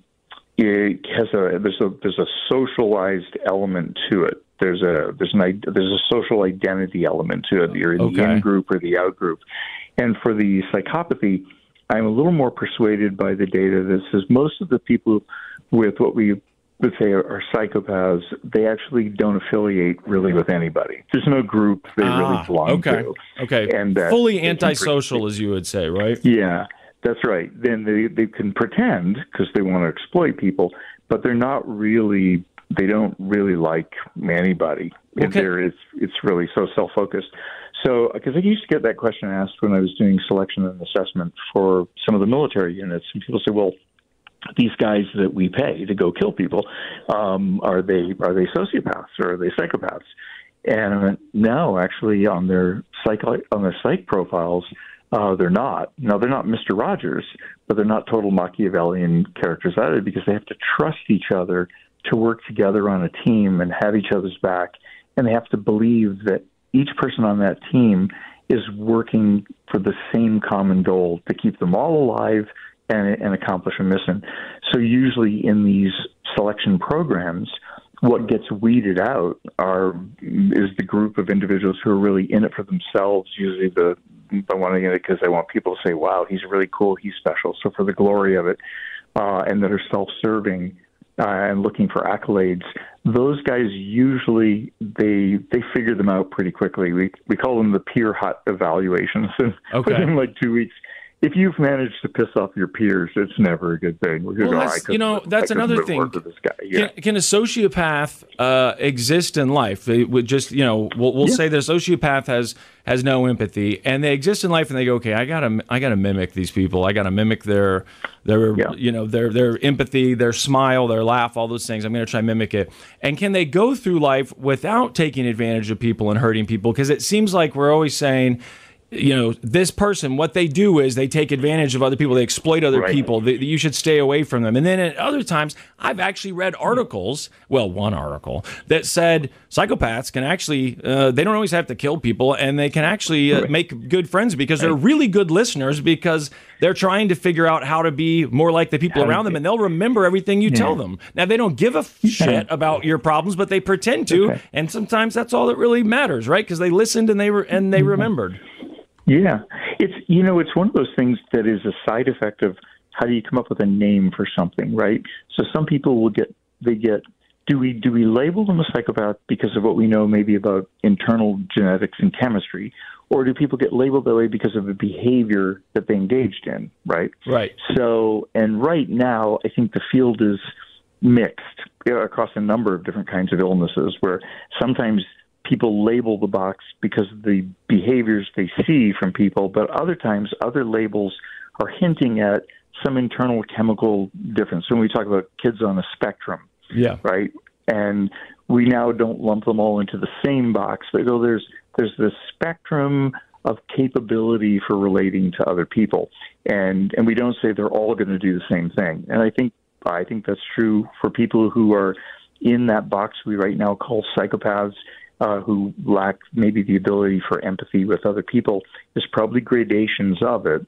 it has a there's a there's a socialized element to it. There's a there's an there's a social identity element to it. You're in okay. the in group or the out group. And for the psychopathy, I'm a little more persuaded by the data that says most of the people with what we would say are psychopaths, they actually don't affiliate really with anybody. There's no group they ah, really belong okay. to. Okay. And uh, fully antisocial, as you would say, right? Yeah, that's right. Then they, they can pretend because they want to exploit people, but they're not really, they don't really like anybody. Okay. And there is, it's really so self-focused. So, because I used to get that question asked when I was doing selection and assessment for some of the military units, and people say, well, these guys that we pay to go kill people, um, are they are they sociopaths or are they psychopaths? And I went, no, actually, on their psych on their psych profiles, uh, they're not. Now, they're not Mister Rogers, but they're not total Machiavellian characters either, because they have to trust each other to work together on a team and have each other's back, and they have to believe that each person on that team is working for the same common goal to keep them all alive and, and accomplish a mission. So usually in these selection programs, what gets weeded out are is the group of individuals who are really in it for themselves, usually the the one in it because they want people to say, wow, he's really cool, he's special. So for the glory of it, uh, and that are self-serving uh, and looking for accolades, those guys usually, they they figure them out pretty quickly. We we call them the Peer Hut evaluations. And okay. within like two weeks, if you've managed to piss off your peers, it's never a good thing. Well, go, that's, you know, that's another thing. This guy. Yeah. Can, can a sociopath uh, exist in life? They would just, you know, we'll, we'll yeah. say the sociopath has has no empathy, and they exist in life, and they go, okay, I gotta, I gotta mimic these people. I gotta mimic their, their, yeah. you know, their their empathy, their smile, their laugh, all those things. I'm gonna try and mimic it. And can they go through life without taking advantage of people and hurting people? Because it seems like we're always saying, you know, this person, what they do is they take advantage of other people. They exploit other Right. people. They, you should stay away from them. And then at other times, I've actually read articles, well, one article, that said psychopaths can actually, uh, they don't always have to kill people, and they can actually uh, make good friends because they're really good listeners because they're trying to figure out how to be more like the people around them, and they'll remember everything you tell them. Now, they don't give a shit about your problems, but they pretend to, Okay. and sometimes that's all that really matters, right? Because they listened and they re- and they remembered. Yeah, it's you know it's one of those things that is a side effect of how do you come up with a name for something, right? So some people will get they get do we do we label them a psychopath because of what we know maybe about internal genetics and chemistry, or do people get labeled that way because of the behavior that they engaged in, right? Right. So and right now I think the field is mixed you know, across a number of different kinds of illnesses where sometimes people label the box because of the behaviors they see from people, but other times other labels are hinting at some internal chemical difference. When we talk about kids on a spectrum, Yeah. right? And we now don't lump them all into the same box. They go, there's there's this spectrum of capability for relating to other people, and and we don't say they're all going to do the same thing. And I think I think that's true for people who are in that box we right now call psychopaths. Uh, who lack maybe the ability for empathy with other people. There's probably gradations of it.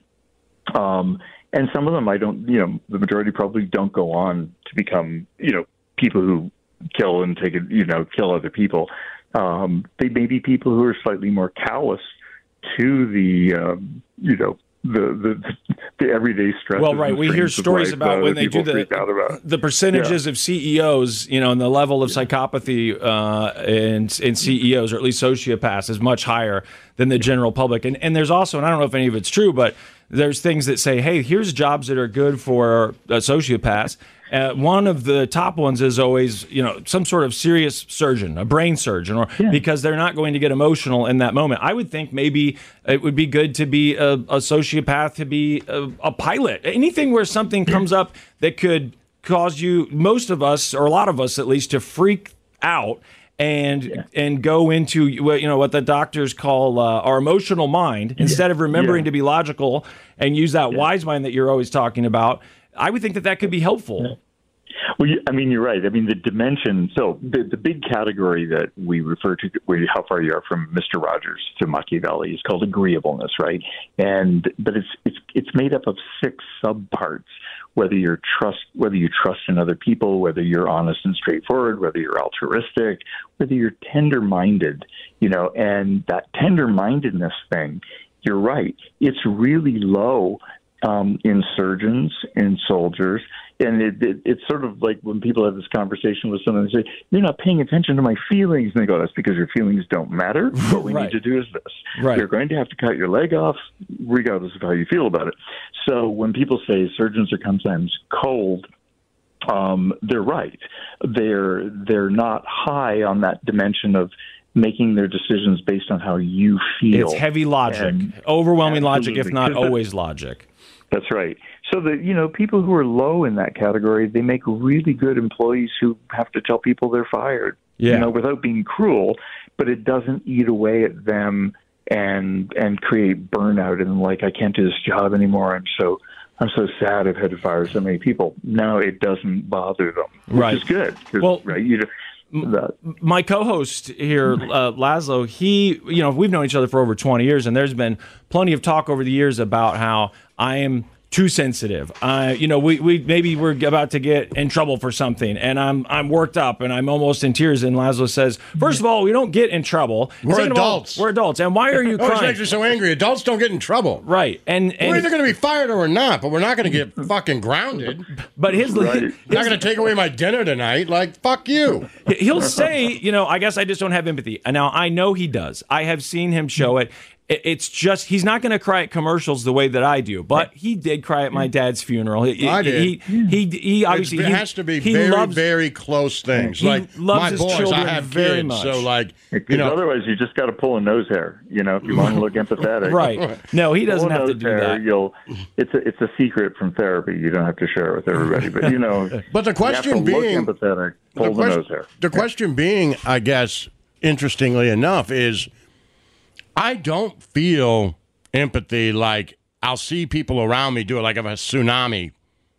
Um, and some of them I don't, you know, the majority probably don't go on to become, you know, people who kill and take it, you know, kill other people. Um, they may be people who are slightly more callous to the, um, you know, the the, the everyday stress. Well, right. We hear stories about when they do the the percentages Yeah. of C E Os, you know, and the level of psychopathy uh, in in C E Os, or at least sociopaths, is much higher than the general public. And and there's also, and I don't know if any of it's true, but there's things that say, hey, here's jobs that are good for uh, sociopaths. Uh, one of the top ones is always, you know, some sort of serious surgeon, a brain surgeon, or Yeah. because they're not going to get emotional in that moment. I would think maybe it would be good to be a, a sociopath, to be a, a pilot, anything where something comes up that could cause you, most of us, or a lot of us at least, to freak out and yeah. and go into what you know what the doctors call uh, our emotional mind instead of remembering Yeah. to be logical and use that Yeah. wise mind that you're always talking about. I would think that that could be helpful. Yeah. Well, you, I mean, you're right. I mean, the dimension. So the, the big category that we refer to, where how far you are from Mister Rogers to Machiavelli, is called agreeableness, right? And but it's it's it's made up of six subparts. Whether you're trust, whether you trust in other people, whether you're honest and straightforward, whether you're altruistic, whether you're tender-minded, you know, and that tender-mindedness thing, you're right. It's really low um, in surgeons, in soldiers. And it, it, it's sort of like when people have this conversation with someone, they say, you're not paying attention to my feelings. And they go, that's because your feelings don't matter. What we Right. need to do is this. Right. You're going to have to cut your leg off, regardless of how you feel about it. So when people say surgeons are sometimes cold, um, they're right. They're, they're not high on that dimension of making their decisions based on how you feel. It's heavy logic, And overwhelming logic, if absolutely. not 'Cause the- always logic. That's right. So the you know people who are low in that category, they make really good employees who have to tell people they're fired. Yeah. You know, without being cruel, but it doesn't eat away at them and and create burnout and like I can't do this job anymore. I'm so I'm so sad I've had to fire so many people. No, it doesn't bother them, which Right. is good. 'Cause, Well, right, you. That. My co-host here, uh, Laszlo, he, you know, we've known each other for over twenty years, and there's been plenty of talk over the years about how I am too sensitive. Uh, you know, we, we maybe we're about to get in trouble for something, and I'm I'm worked up, and I'm almost in tears. And Laszlo says, first of all, we don't get in trouble. We're Second of all, adults. we're adults. And why are you Oh, it crying? makes me so angry. Adults don't get in trouble. Right. And, and We're either going to be fired or we're not, but we're not going to get fucking grounded. but his, Right. his Not going to take away my dinner tonight. Like, fuck you. he'll say, you know, I guess I just don't have empathy. And now I know he does. I have seen him show it. It- It's just, he's not going to cry at commercials the way that I do, but he did cry at my dad's funeral. He, I did. He, he, he, he obviously, it he, has to be he very, loves, very close things. He like, loves my his boys, children I have very kids, much. so, like, Because you know. otherwise, you just got to pull a nose hair. You know, if you want to look empathetic, Right. No, he doesn't Pull a have to nose do hair, that. You'll, it's a it's a secret from therapy. You don't have to share it with everybody, but you know. But the you question have to being- look empathetic. Pull the, question, nose hair. the question being, I guess, interestingly enough, is I don't feel empathy. Like, I'll see people around me do it. Like, if a tsunami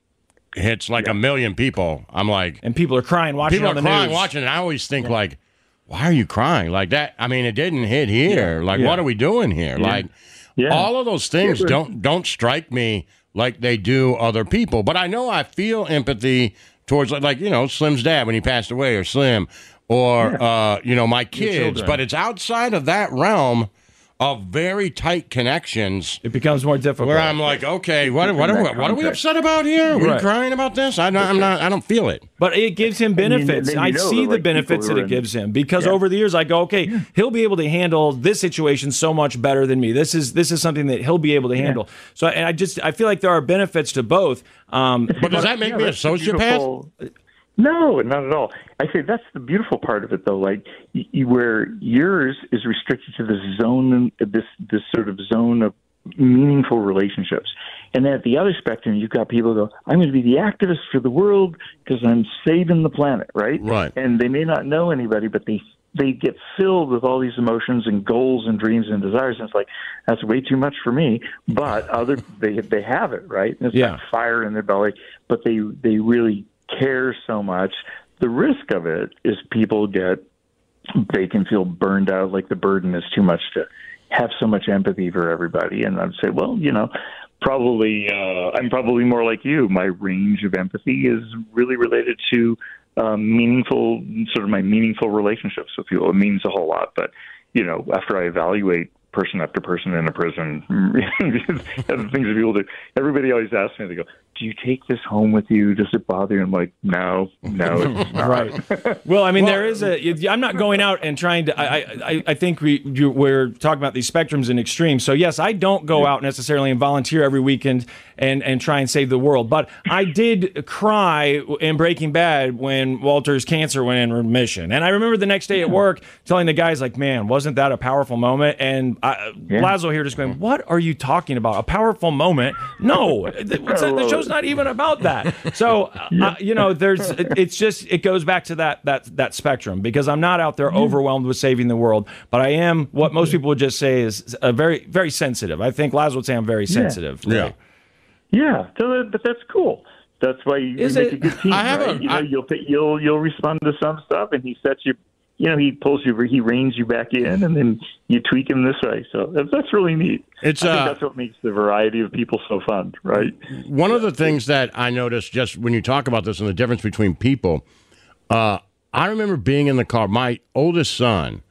hits like yeah. a million people, I'm like... And people are crying watching People on are the crying news. watching it. I always think, yeah. like, why are you crying? Like that, I mean, it didn't hit here. Yeah. Like, yeah. what are we doing here? Yeah. Like, yeah. all of those things yeah, don't don't strike me like they do other people. But I know I feel empathy towards, like, you know, Slim's dad when he passed away, or Slim, or, yeah. uh, you know, my kids. But it's outside of that realm of very tight connections. It becomes more difficult. Where I'm like, okay, what, what, are, what are we upset about here? Are we right. crying about this? I don't, I'm not, I don't feel it. But it gives him benefits. I see the like benefits that it gives him, because yeah. over the years I go, okay, yeah. he'll be able to handle this situation so much better than me. This is this is something that he'll be able to handle. Yeah. So and I just I feel like there are benefits to both. Um, but does that make yeah, me a sociopath? No, not at all. I say that's the beautiful part of it, though. Like, y- where yours is restricted to this zone, this this sort of zone of meaningful relationships, and then at the other spectrum, you've got people who go, "I'm going to be the activist for the world because I'm saving the planet," right? Right. And they may not know anybody, but they they get filled with all these emotions and goals and dreams and desires, and it's like, that's way too much for me. But other they they have it, right? And it's yeah. like fire in their belly, but they they really care so much. The risk of it is people get, they can feel burned out, like the burden is too much to have so much empathy for everybody. And I'd say, well, you know, probably uh, I'm probably more like you. My range of empathy is really related to um, meaningful, sort of my meaningful relationships with people. It means a whole lot. But, you know, after I evaluate person after person in a prison, and the things that people do, everybody always asks me, they go, do you take this home with you? Does it bother you? I'm like, no, no, it's not. Right. Well, I mean, well, there is a, I'm not going out and trying to, I I, I think we, we're talking about these spectrums and extremes. So yes, I don't go out necessarily and volunteer every weekend and, and try and save the world. But I did cry in Breaking Bad when Walter's cancer went in remission. And I remember the next day at work telling the guys, like, man, wasn't that a powerful moment? And I, yeah. Lazo here just going, what are you talking about? A powerful moment? No, the, the show's not even about that. So, yeah. uh, you know, there's, it, it's just, it goes back to that, that, that spectrum, because I'm not out there overwhelmed with saving the world, but I am what most people would just say is a very, very sensitive. I think Lazo would say I'm very sensitive. Yeah. Right? Yeah. So, but that's cool. That's why you is make it, a good team. I have right? a, you know, I, you'll, you'll, you'll respond to some stuff, and he sets you, you know, he pulls you, he reins you back in, and then you tweak him this way. So that's really neat. It's, I think uh, that's what makes the variety of people so fun, right? One of the things that I noticed just when you talk about this and the difference between people, uh, I remember being in the car. My oldest son,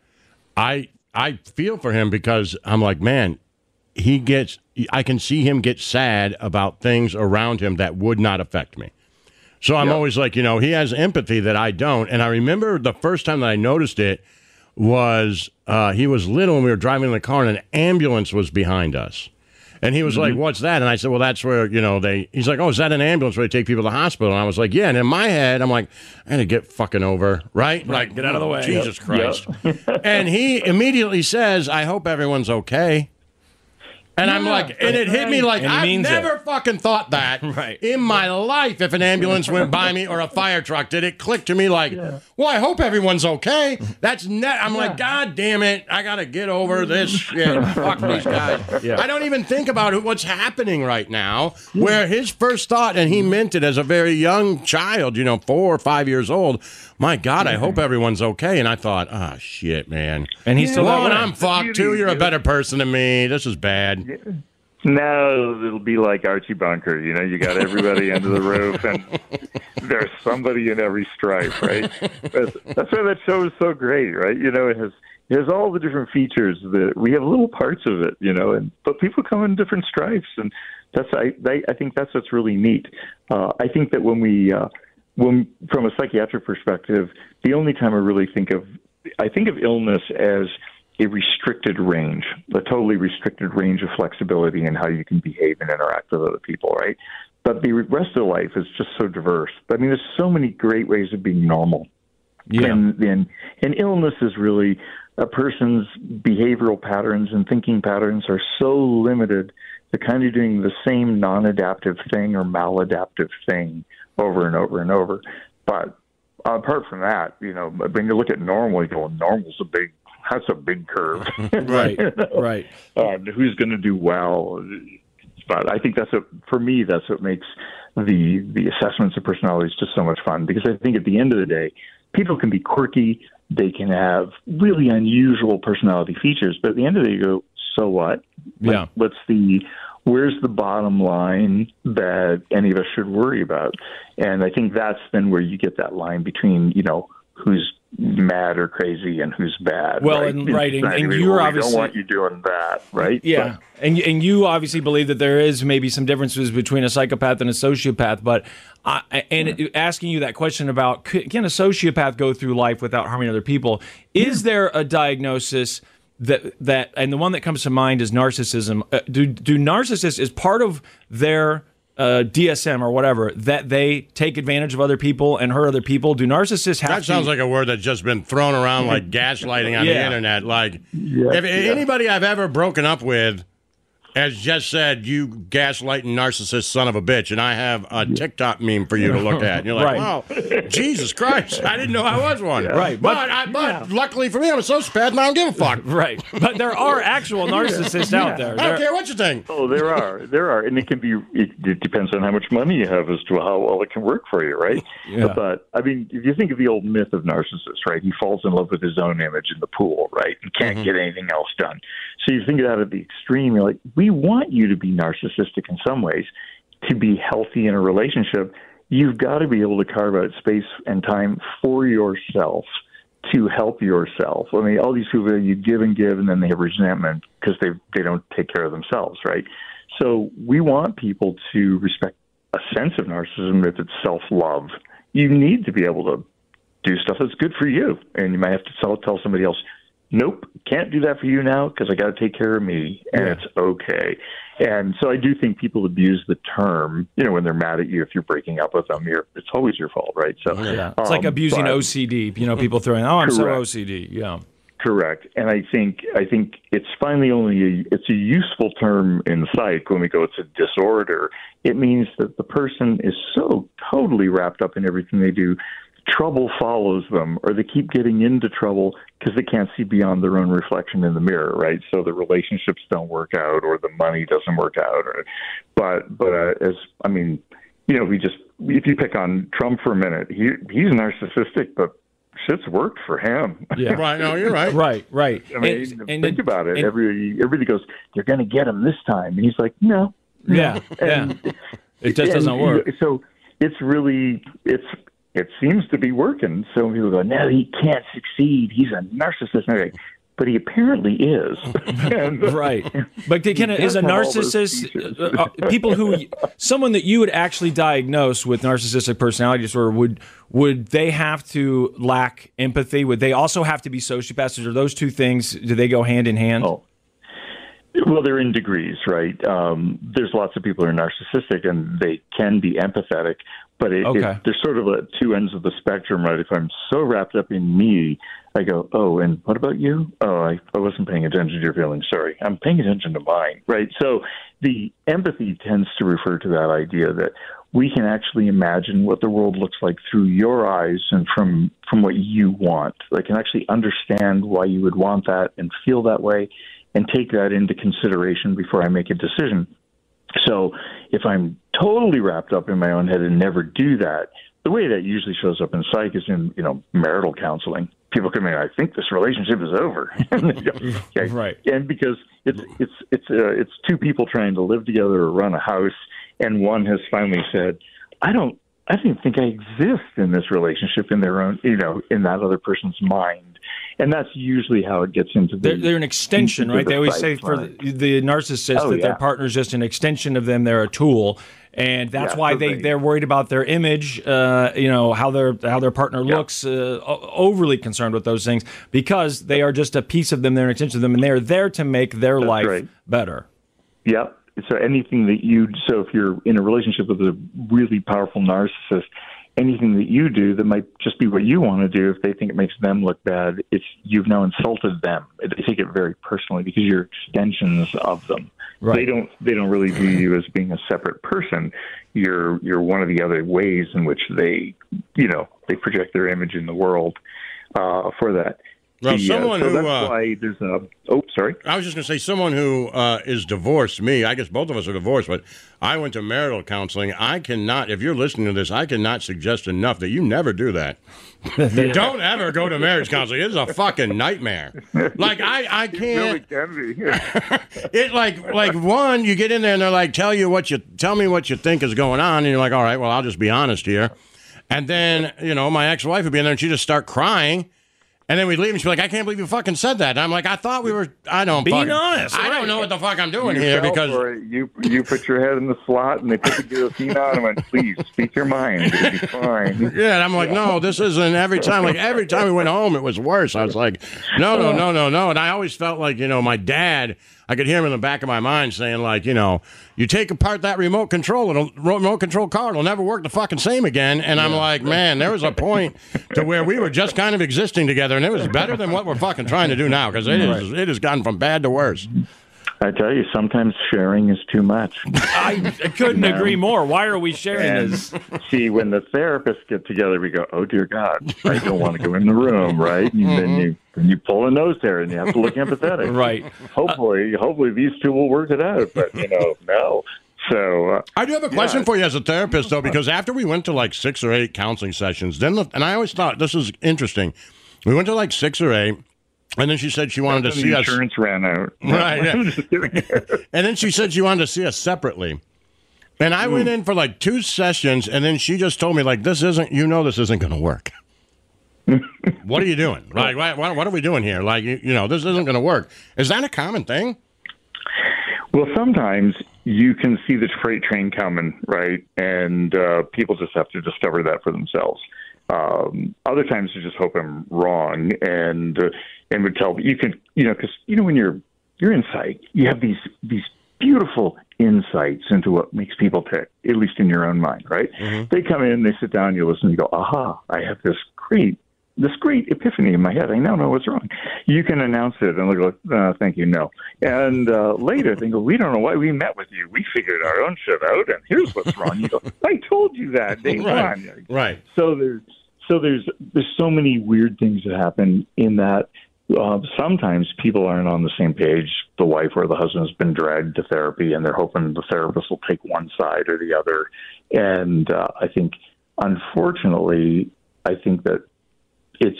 I I feel for him because I'm like, man, he gets, I can see him get sad about things around him that would not affect me. So I'm yep. always like, you know, he has empathy that I don't. And I remember the first time that I noticed it was uh, he was little and we were driving in the car and an ambulance was behind us. And he was mm-hmm. like, what's that? And I said, well, that's where, you know, they, he's like, oh, is that an ambulance where they take people to the hospital? And I was like, yeah. And in my head, I'm like, I gotta get fucking over, right? Right, like, get out of the way. Jesus yep. Christ. Yep. And he immediately says, I hope everyone's okay. And yeah, I'm like, and it hit me like, I've never it. fucking thought that right. in my life. If an ambulance went by me or a fire truck did, it clicked to me like, yeah. well, I hope everyone's okay. That's net. I'm yeah. like, God damn it. I got to get over this shit. Fuck these guys. Yeah. I don't even think about what's happening right now, yeah. where his first thought, and he meant it as a very young child, you know, four or five years old. My God, I hope everyone's okay. And I thought, oh, shit, man. And he's still well, and I'm fucked, too. You're a better person than me. This is bad. No, it'll be like Archie Bunker. You know, you got everybody under the roof, and there's somebody in every stripe, right? That's, that's why that show is so great, right? You know, it has it has all the different features that we have little parts of it, you know, and but people come in different stripes, and that's I I, I think that's what's really neat. Uh, I think that when we uh, when from a psychiatric perspective, the only time I really think of I think of illness as a restricted range, a totally restricted range of flexibility in how you can behave and interact with other people, right? But the rest of life is just so diverse. I mean, there's so many great ways of being normal. Yeah. And, and, and illness is really a person's behavioral patterns and thinking patterns are so limited. They're kind of doing the same non-adaptive thing or maladaptive thing over and over and over. But apart from that, you know, when you look at normal, you go, normal's a big that's a big curve. Right, You know? right. Uh, who's going to do well? But I think that's what, for me, that's what makes the the assessments of personalities just so much fun, because I think at the end of the day, people can be quirky, they can have really unusual personality features, but at the end of the day, you go, so what? Like, Yeah. what's the where's the bottom line that any of us should worry about? And I think that's then where you get that line between, you know, who's mad or crazy and who's bad. Well, right? and right, and, and We you're obviously don't want you doing that, right? Yeah, and and you obviously believe that there is maybe some differences between a psychopath and a sociopath, but I, and it, asking you that question about can a sociopath go through life without harming other people? Is there a diagnosis that that and the one that comes to mind is narcissism? Uh, do do narcissists is part of their Uh, D S M or whatever, that they take advantage of other people and hurt other people? Do narcissists have That to... sounds like a word that's just been thrown around like gaslighting on the Yeah. internet. Like, Yeah, if yeah. anybody I've ever broken up with has just said, you gaslighting narcissist son of a bitch, and I have a TikTok meme for you to look at. And you're like, Right. wow, Jesus Christ, I didn't know I was one. Right, But, but- I, but luckily for me, I'm a sociopath and I don't give a fuck. Right, but there are actual narcissists out there. I don't There- care what you think. Oh, there are, there are, and it can be. It, it depends on how much money you have as to how well it can work for you, right? Yeah. But I mean, if you think of the old myth of Narcissus, right? He falls in love with his own image in the pool, right? And can't Mm-hmm. get anything else done. So you think of that at the extreme. You're like, we want you to be narcissistic in some ways. To be healthy in a relationship, you've got to be able to carve out space and time for yourself to help yourself. I mean, all these people, you give and give, and then they have resentment because they they don't take care of themselves, right? So we want people to respect a sense of narcissism if it's self-love. You need to be able to do stuff that's good for you, and you might have to tell, tell somebody else, nope, can't do that for you now because I got to take care of me, and Yeah. it's okay. And so I do think people abuse the term, you know, when they're mad at you if you're breaking up with them. You're, it's always your fault, right? So Yeah, it's like um, abusing but- O C D. You know, people throwing, oh, I'm so Correct. O C D. Yeah. Correct, and I think I think it's finally only a, it's a useful term in psych when we go it's a disorder. It means that the person is so totally wrapped up in everything they do, trouble follows them, or they keep getting into trouble because they can't see beyond their own reflection in the mirror, right? So the relationships don't work out, or the money doesn't work out, or but but uh, as I mean, you know, we just if you pick on Trump for a minute, he he's narcissistic, but shit's worked for him. Yeah. Right, no, you're right. Right, right. I mean, And- and think it- about it. and- Every everybody goes, "They're going to get him this time," and he's like, "No." yeah, yeah. And- It just doesn't and, work. So it's really it's it seems to be working. So people go, "No, he can't succeed. He's a narcissist." And I'm like, but he apparently is. And- Right. But can, is a does have all those narcissist, features. uh, uh, people who, someone that you would actually diagnose with narcissistic personality disorder, would would they have to lack empathy? Would they also have to be sociopaths? Or those two things, do they go hand in hand? Oh. Well, they're in degrees, right? Um, there's lots of people who are narcissistic, and they can be empathetic, but it, Okay. it, there's sort of a two ends of the spectrum, right? If I'm so wrapped up in me, I go, oh, and what about you? Oh, I, I wasn't paying attention to your feelings. Sorry. I'm paying attention to mine, right? So the empathy tends to refer to that idea that we can actually imagine what the world looks like through your eyes and from, from what you want. I can actually understand why you would want that and feel that way and take that into consideration before I make a decision. So if I'm totally wrapped up in my own head and never do that, the way that usually shows up in psych is in, you know, marital counseling. People come in, I think this relationship is over. And they go, okay. Right. And because it's it's it's uh, it's two people trying to live together or run a house, and one has finally said, I don't I don't think I exist in this relationship in their own, you know, in that other person's mind. And that's usually how it gets into the... They're, they're an extension, into right? the They always psych say for mind. the, the narcissist Oh, that their yeah. partner's just an extension of them. They're a tool. And that's Yeah, why so they, they- they're worried about their image, uh, you know, how their how their partner Yeah. looks, uh, o- overly concerned with those things because they are just a piece of them, they're an extension of them, and they're there to make their That's life right. better. Yep. So anything that you, so if you're in a relationship with a really powerful narcissist, anything that you do that might just be what you want to do, if they think it makes them look bad, it's you've now insulted them. They take it very personally because you're extensions of them. Right. They don't. They don't really view you as being a separate person. You're you're one of the other ways in which they, you know, they project their image in the world uh, for that. Well, The, someone uh, so who. that's Uh, why there's a. Oh, sorry. I was just going to say, someone who uh, is divorced, me, I guess both of us are divorced, but I went to marital counseling. I cannot, if you're listening to this, I cannot suggest enough that you never do that. Don't ever go to marriage counseling. It's a fucking nightmare. Like, I, I can't. It really can be. It like, like one, you get in there and they're like, tell you what you, tell me what you think is going on. And you're like, all right, well, I'll just be honest here. And then, you know, my ex-wife would be in there and she'd just start crying. And then we'd leave, and she'd be like, I can't believe you fucking said that. And I'm like, I thought we were, I don't Being fucking, honest, I right. don't know what the fuck I'm doing You here fell because. for it. You you put your head in the slot, and they put the guillotine on, and went, please, speak your mind. It'll be fine. Yeah, and I'm like, no, this isn't every time. Like, every time we went home, it was worse. I was like, no, no, no, no, no. And I always felt like, you know, my dad, I could hear him in the back of my mind saying, like, you know, you take apart that remote control, it'll, remote control car, it'll never work the fucking same again. And I'm like, man, there was a point to where we were just kind of existing together, and it was better than what we're fucking trying to do now, because it, is, it has gotten from bad to worse. I tell you, sometimes sharing is too much. I, I couldn't No. agree more. Why are we sharing And this? see, when the therapists get together, we go, "Oh dear God, I don't want to go in the room." Right? And then you then you pull a nose hair, and you have to look empathetic. Right. Hopefully, hopefully these two will work it out. But you know, no. So uh, I do have a question Yeah. for you as a therapist, though, because after we went to like six or eight counseling sessions, then the, and I always thought this is interesting. We went to like six or eight, and then she said she wanted to see the us. insurance ran out. Right, yeah. I'm just kidding. And then she said she wanted to see us separately. And I went in for like two sessions, and then she just told me, like, this isn't, you know, this isn't going to work. What are you doing? Like, what, what are we doing here? Like, you, you know, this isn't going to work. Is that a common thing? Well, sometimes you can see the freight train coming, right? And uh, people just have to discover that for themselves. Um, other times you just hope I'm wrong, and uh, and would tell you can, you know, because you know when you're you're inside, you have these these beautiful insights into what makes people tick, at least in your own mind, right? Mm-hmm. They come in, they sit down, you listen, you go, aha, I have this great this great epiphany in my head. I now know what's wrong. You can announce it, and they'll go, uh, thank you, no. And uh, later they go, we don't know why we met with you. We figured our own shit out, and here's what's wrong. You go, I told you that day Right. one. Right. So there's so there's there's so many weird things that happen in that. Uh, sometimes people aren't on the same page. The wife or the husband has been dragged to therapy, and they're hoping the therapist will take one side or the other. And uh, I think, unfortunately, I think that it's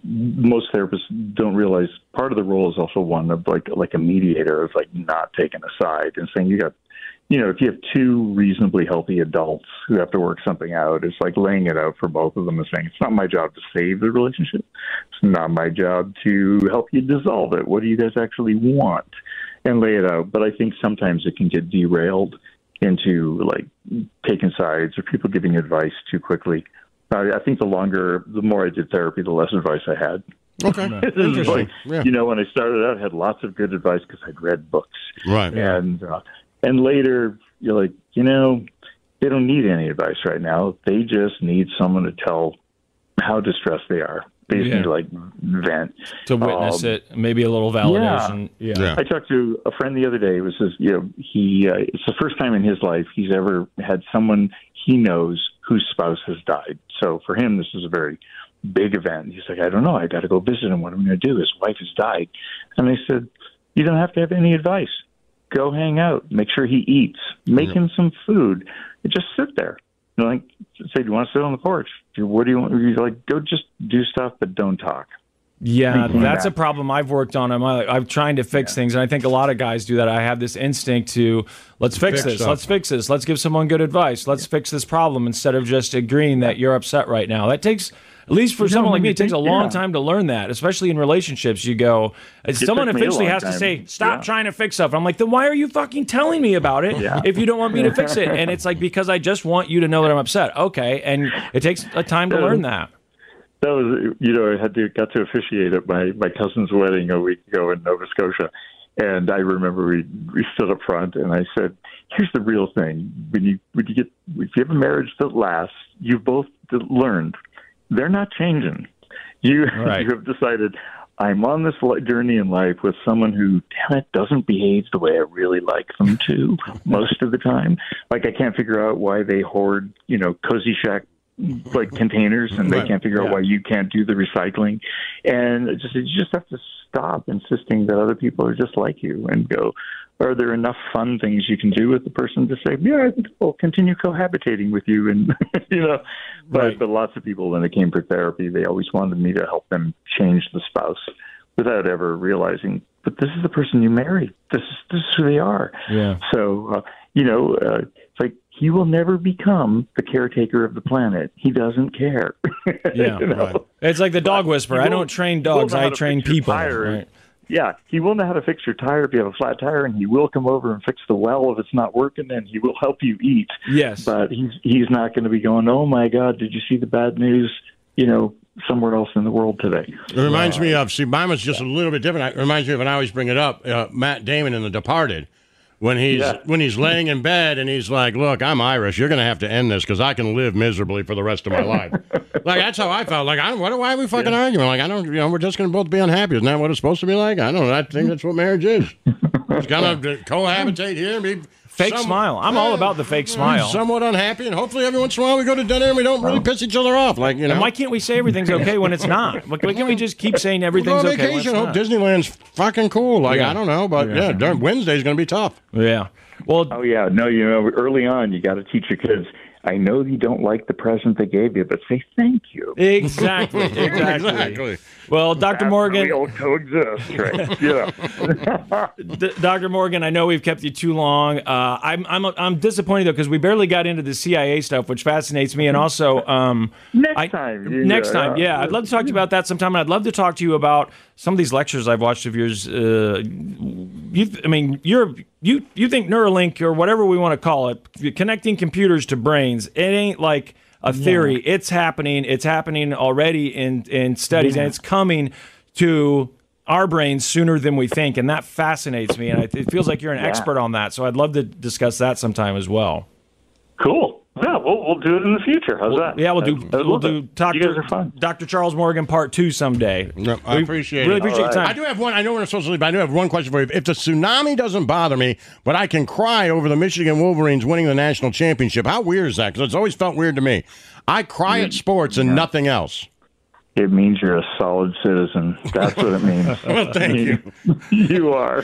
most therapists don't realize part of the role is also one of like like a mediator, of like not taking a side and saying you got. You know, if you have two reasonably healthy adults who have to work something out, it's like laying it out for both of them and saying, it's not my job to save the relationship. It's not my job to help you dissolve it. What do you guys actually want? And lay it out. But I think sometimes it can get derailed into like taking sides or people giving advice too quickly. I, I think the longer, the more I did therapy, the less advice I had. Okay. Interesting. Like, Yeah. you know, when I started out, I had lots of good advice because I'd read books. Right. And, uh, And later, you're like, you know, they don't need any advice right now. They just need someone to tell how distressed they are. They just Yeah. need to, like, vent. To witness Um, it, maybe a little validation. Yeah. Yeah. I talked to a friend the other day. It was just, you know, he, uh, it's the first time in his life he's ever had someone he knows whose spouse has died. So for him, this is a very big event. He's like, I don't know. I got to go visit him. What am I going to do? His wife has died. And I said, you don't have to have any advice. Go hang out. Make sure he eats. Make him some food. And just sit there. You know, like, say, do you want to sit on the porch? What do you want? You're like, go just do stuff, but don't talk. Yeah, Thinking that's that. a problem I've worked on. I'm, uh, I'm trying to fix things, and I think a lot of guys do that. I have this instinct to, let's fix, Fix this, stuff. let's fix this, let's give someone good advice, let's fix this problem, instead of just agreeing that you're upset right now. That takes, at least for someone like me, it takes a long yeah. time to learn that, especially in relationships. You go, someone took me a eventually long has to time. say, stop Yeah. trying to fix stuff. I'm like, then why are you fucking telling me about it Yeah. if you don't want me to fix it? And it's like, because I just want you to know that I'm upset. Okay, and it takes a time to learn that. That was, you know, I had to got to officiate at my, my cousin's wedding a week ago in Nova Scotia. And I remember we, we stood up front and I said, here's the real thing. When you, when you get, if you have a marriage that lasts, you've both learned they're not changing. You, Right. you have decided, I'm on this li- journey in life with someone who, damn it, doesn't behave the way I really like them to most of the time. Like, I can't figure out why they hoard, you know, Cozy Shack like containers, and they Right. can't figure Yeah. out why you can't do the recycling. And it just you just have to stop insisting that other people are just like you, and go, are there enough fun things you can do with the person to say, yeah, I think we'll continue cohabitating with you, and you know. But Right. but lots of people, when they came for therapy, they always wanted me to help them change the spouse without ever realizing, but this is the person you married. This is this is who they are. Yeah. So uh, you know, uh, it's like he will never become the caretaker of the planet. He doesn't care. Yeah, You know? right. It's like the dog But whisperer. he I will- don't train he will dogs. know how I to train fix your people. tire. Right. Yeah, he will know how to fix your tire if you have a flat tire, and he will come over and fix the well if it's not working, and he will help you eat. Yes. But he's he's not going to be going, oh my God, did you see the bad news? You know, somewhere else in the world today. It reminds me of, see, mine was just a little bit different. It reminds me of, and I always bring it up, uh, Matt Damon in The Departed. When he's Yeah. when he's laying in bed and he's like, look, I'm Irish. You're going to have to end this because I can live miserably for the rest of my life. Like, that's how I felt. Like, I don't, what, why are we fucking Yeah. arguing? Like, I don't, you know, we're just going to both be unhappy. Isn't that what it's supposed to be like? I don't know. I think that's what marriage is. It's going to cohabitate here and be Fake some- smile. I'm all about the fake smile. Somewhat unhappy, and hopefully every once in a while we go to dinner and we don't really piss each other off. Like, you know. And why can't we say everything's okay when it's not? Why can't we just keep saying Go everything's on okay when vacation. it's Hope not? Disneyland's fucking cool. Like, Yeah. I don't know, but yeah, during Wednesday's going to be tough. Yeah. Well, Oh yeah, no, you know, early on you got to teach your kids. I know you don't like the present they gave you, but say thank you. exactly. Exactly. Exactly. Well, Doctor That's Morgan, how we all coexist, right? Yeah. D- Doctor Morgan, I know we've kept you too long. Uh, I'm I'm I'm disappointed though because we barely got into the C I A stuff, which fascinates me, and also um, Next I- time, yeah, next time, yeah. yeah, I'd love to talk to you about that sometime. And I'd love to talk to you about some of these lectures I've watched of yours. Uh, you, I mean, you're you you think Neuralink or whatever we want to call it, connecting computers to brains, it ain't like a theory. Yeah. It's happening. It's happening already in in studies, yeah. and it's coming to our brains sooner than we think, and that fascinates me. And it feels like you're an yeah. expert on that. So I'd love to discuss that sometime as well. Cool. Yeah, we'll we'll do it in the future. How's we'll, that? Yeah, we'll do. I, I we'll do. Doctor You guys are fun. Doctor Charles Morgan Part Two someday. No, I we appreciate really it. appreciate All your right. time. I do have one. I know we're supposed to leave, but I do have one question for you. If the tsunami doesn't bother me, but I can cry over the Michigan Wolverines winning the national championship, how weird is that? Because it's always felt weird to me. I cry at sports and nothing else. It means you're a solid citizen. That's what it means. Well, thank you. You are.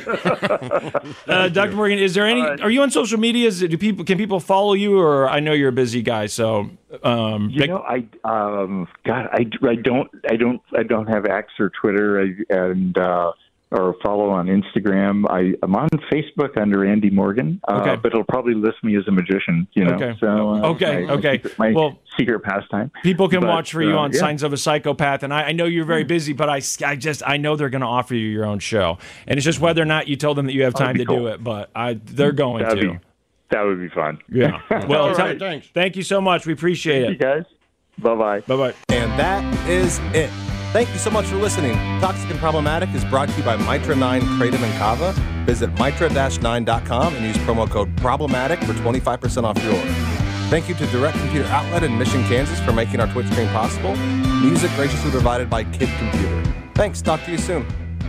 uh, Doctor Morgan, is there any? Right. Are you on social media? Is it, do people can people follow you? Or I know you're a busy guy, so um, you know, I um, God, I, I don't, I don't, I don't have X or Twitter, I, and uh, or follow on Instagram. I, I'm on Facebook under Andy Morgan, uh, Okay. but it'll probably list me as a magician. You know, Okay. so uh, Okay, my, my okay. secret, my Well, secret pastime. people can But, watch for you uh, on yeah. Signs of a Psychopath, and I, I know you're very busy, but I, I just I know they're going to offer you your own show, and it's just whether or not you told them that you have time to That'd be do cool. it. But I they're going That'd to. be, that would be fun. Yeah. Well, All t- right, thanks. Thank you so much. We appreciate You it. guys, bye bye. Bye bye. And that is it. Thank you so much for listening. Toxic and Problematic is brought to you by Mitra nine Kratom and Kava. Visit mitra dash nine dot com and use promo code Problematic for twenty-five percent off your order. Thank you to Direct Computer Outlet in Mission, Kansas for making our Twitch stream possible. Music graciously provided by Kid Computer. Thanks. Talk to you soon.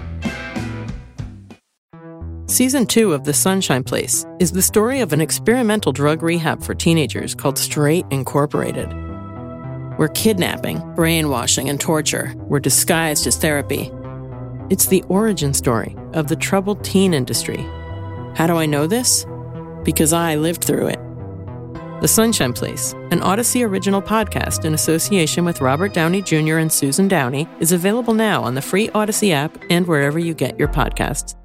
Season two of The Sunshine Place is the story of an experimental drug rehab for teenagers called Straight Incorporated, where kidnapping, brainwashing, and torture were disguised as therapy. It's the origin story of the troubled teen industry. How do I know this? Because I lived through it. The Sunshine Place, an Odyssey original podcast in association with Robert Downey Junior and Susan Downey, is available now on the free Odyssey app and wherever you get your podcasts.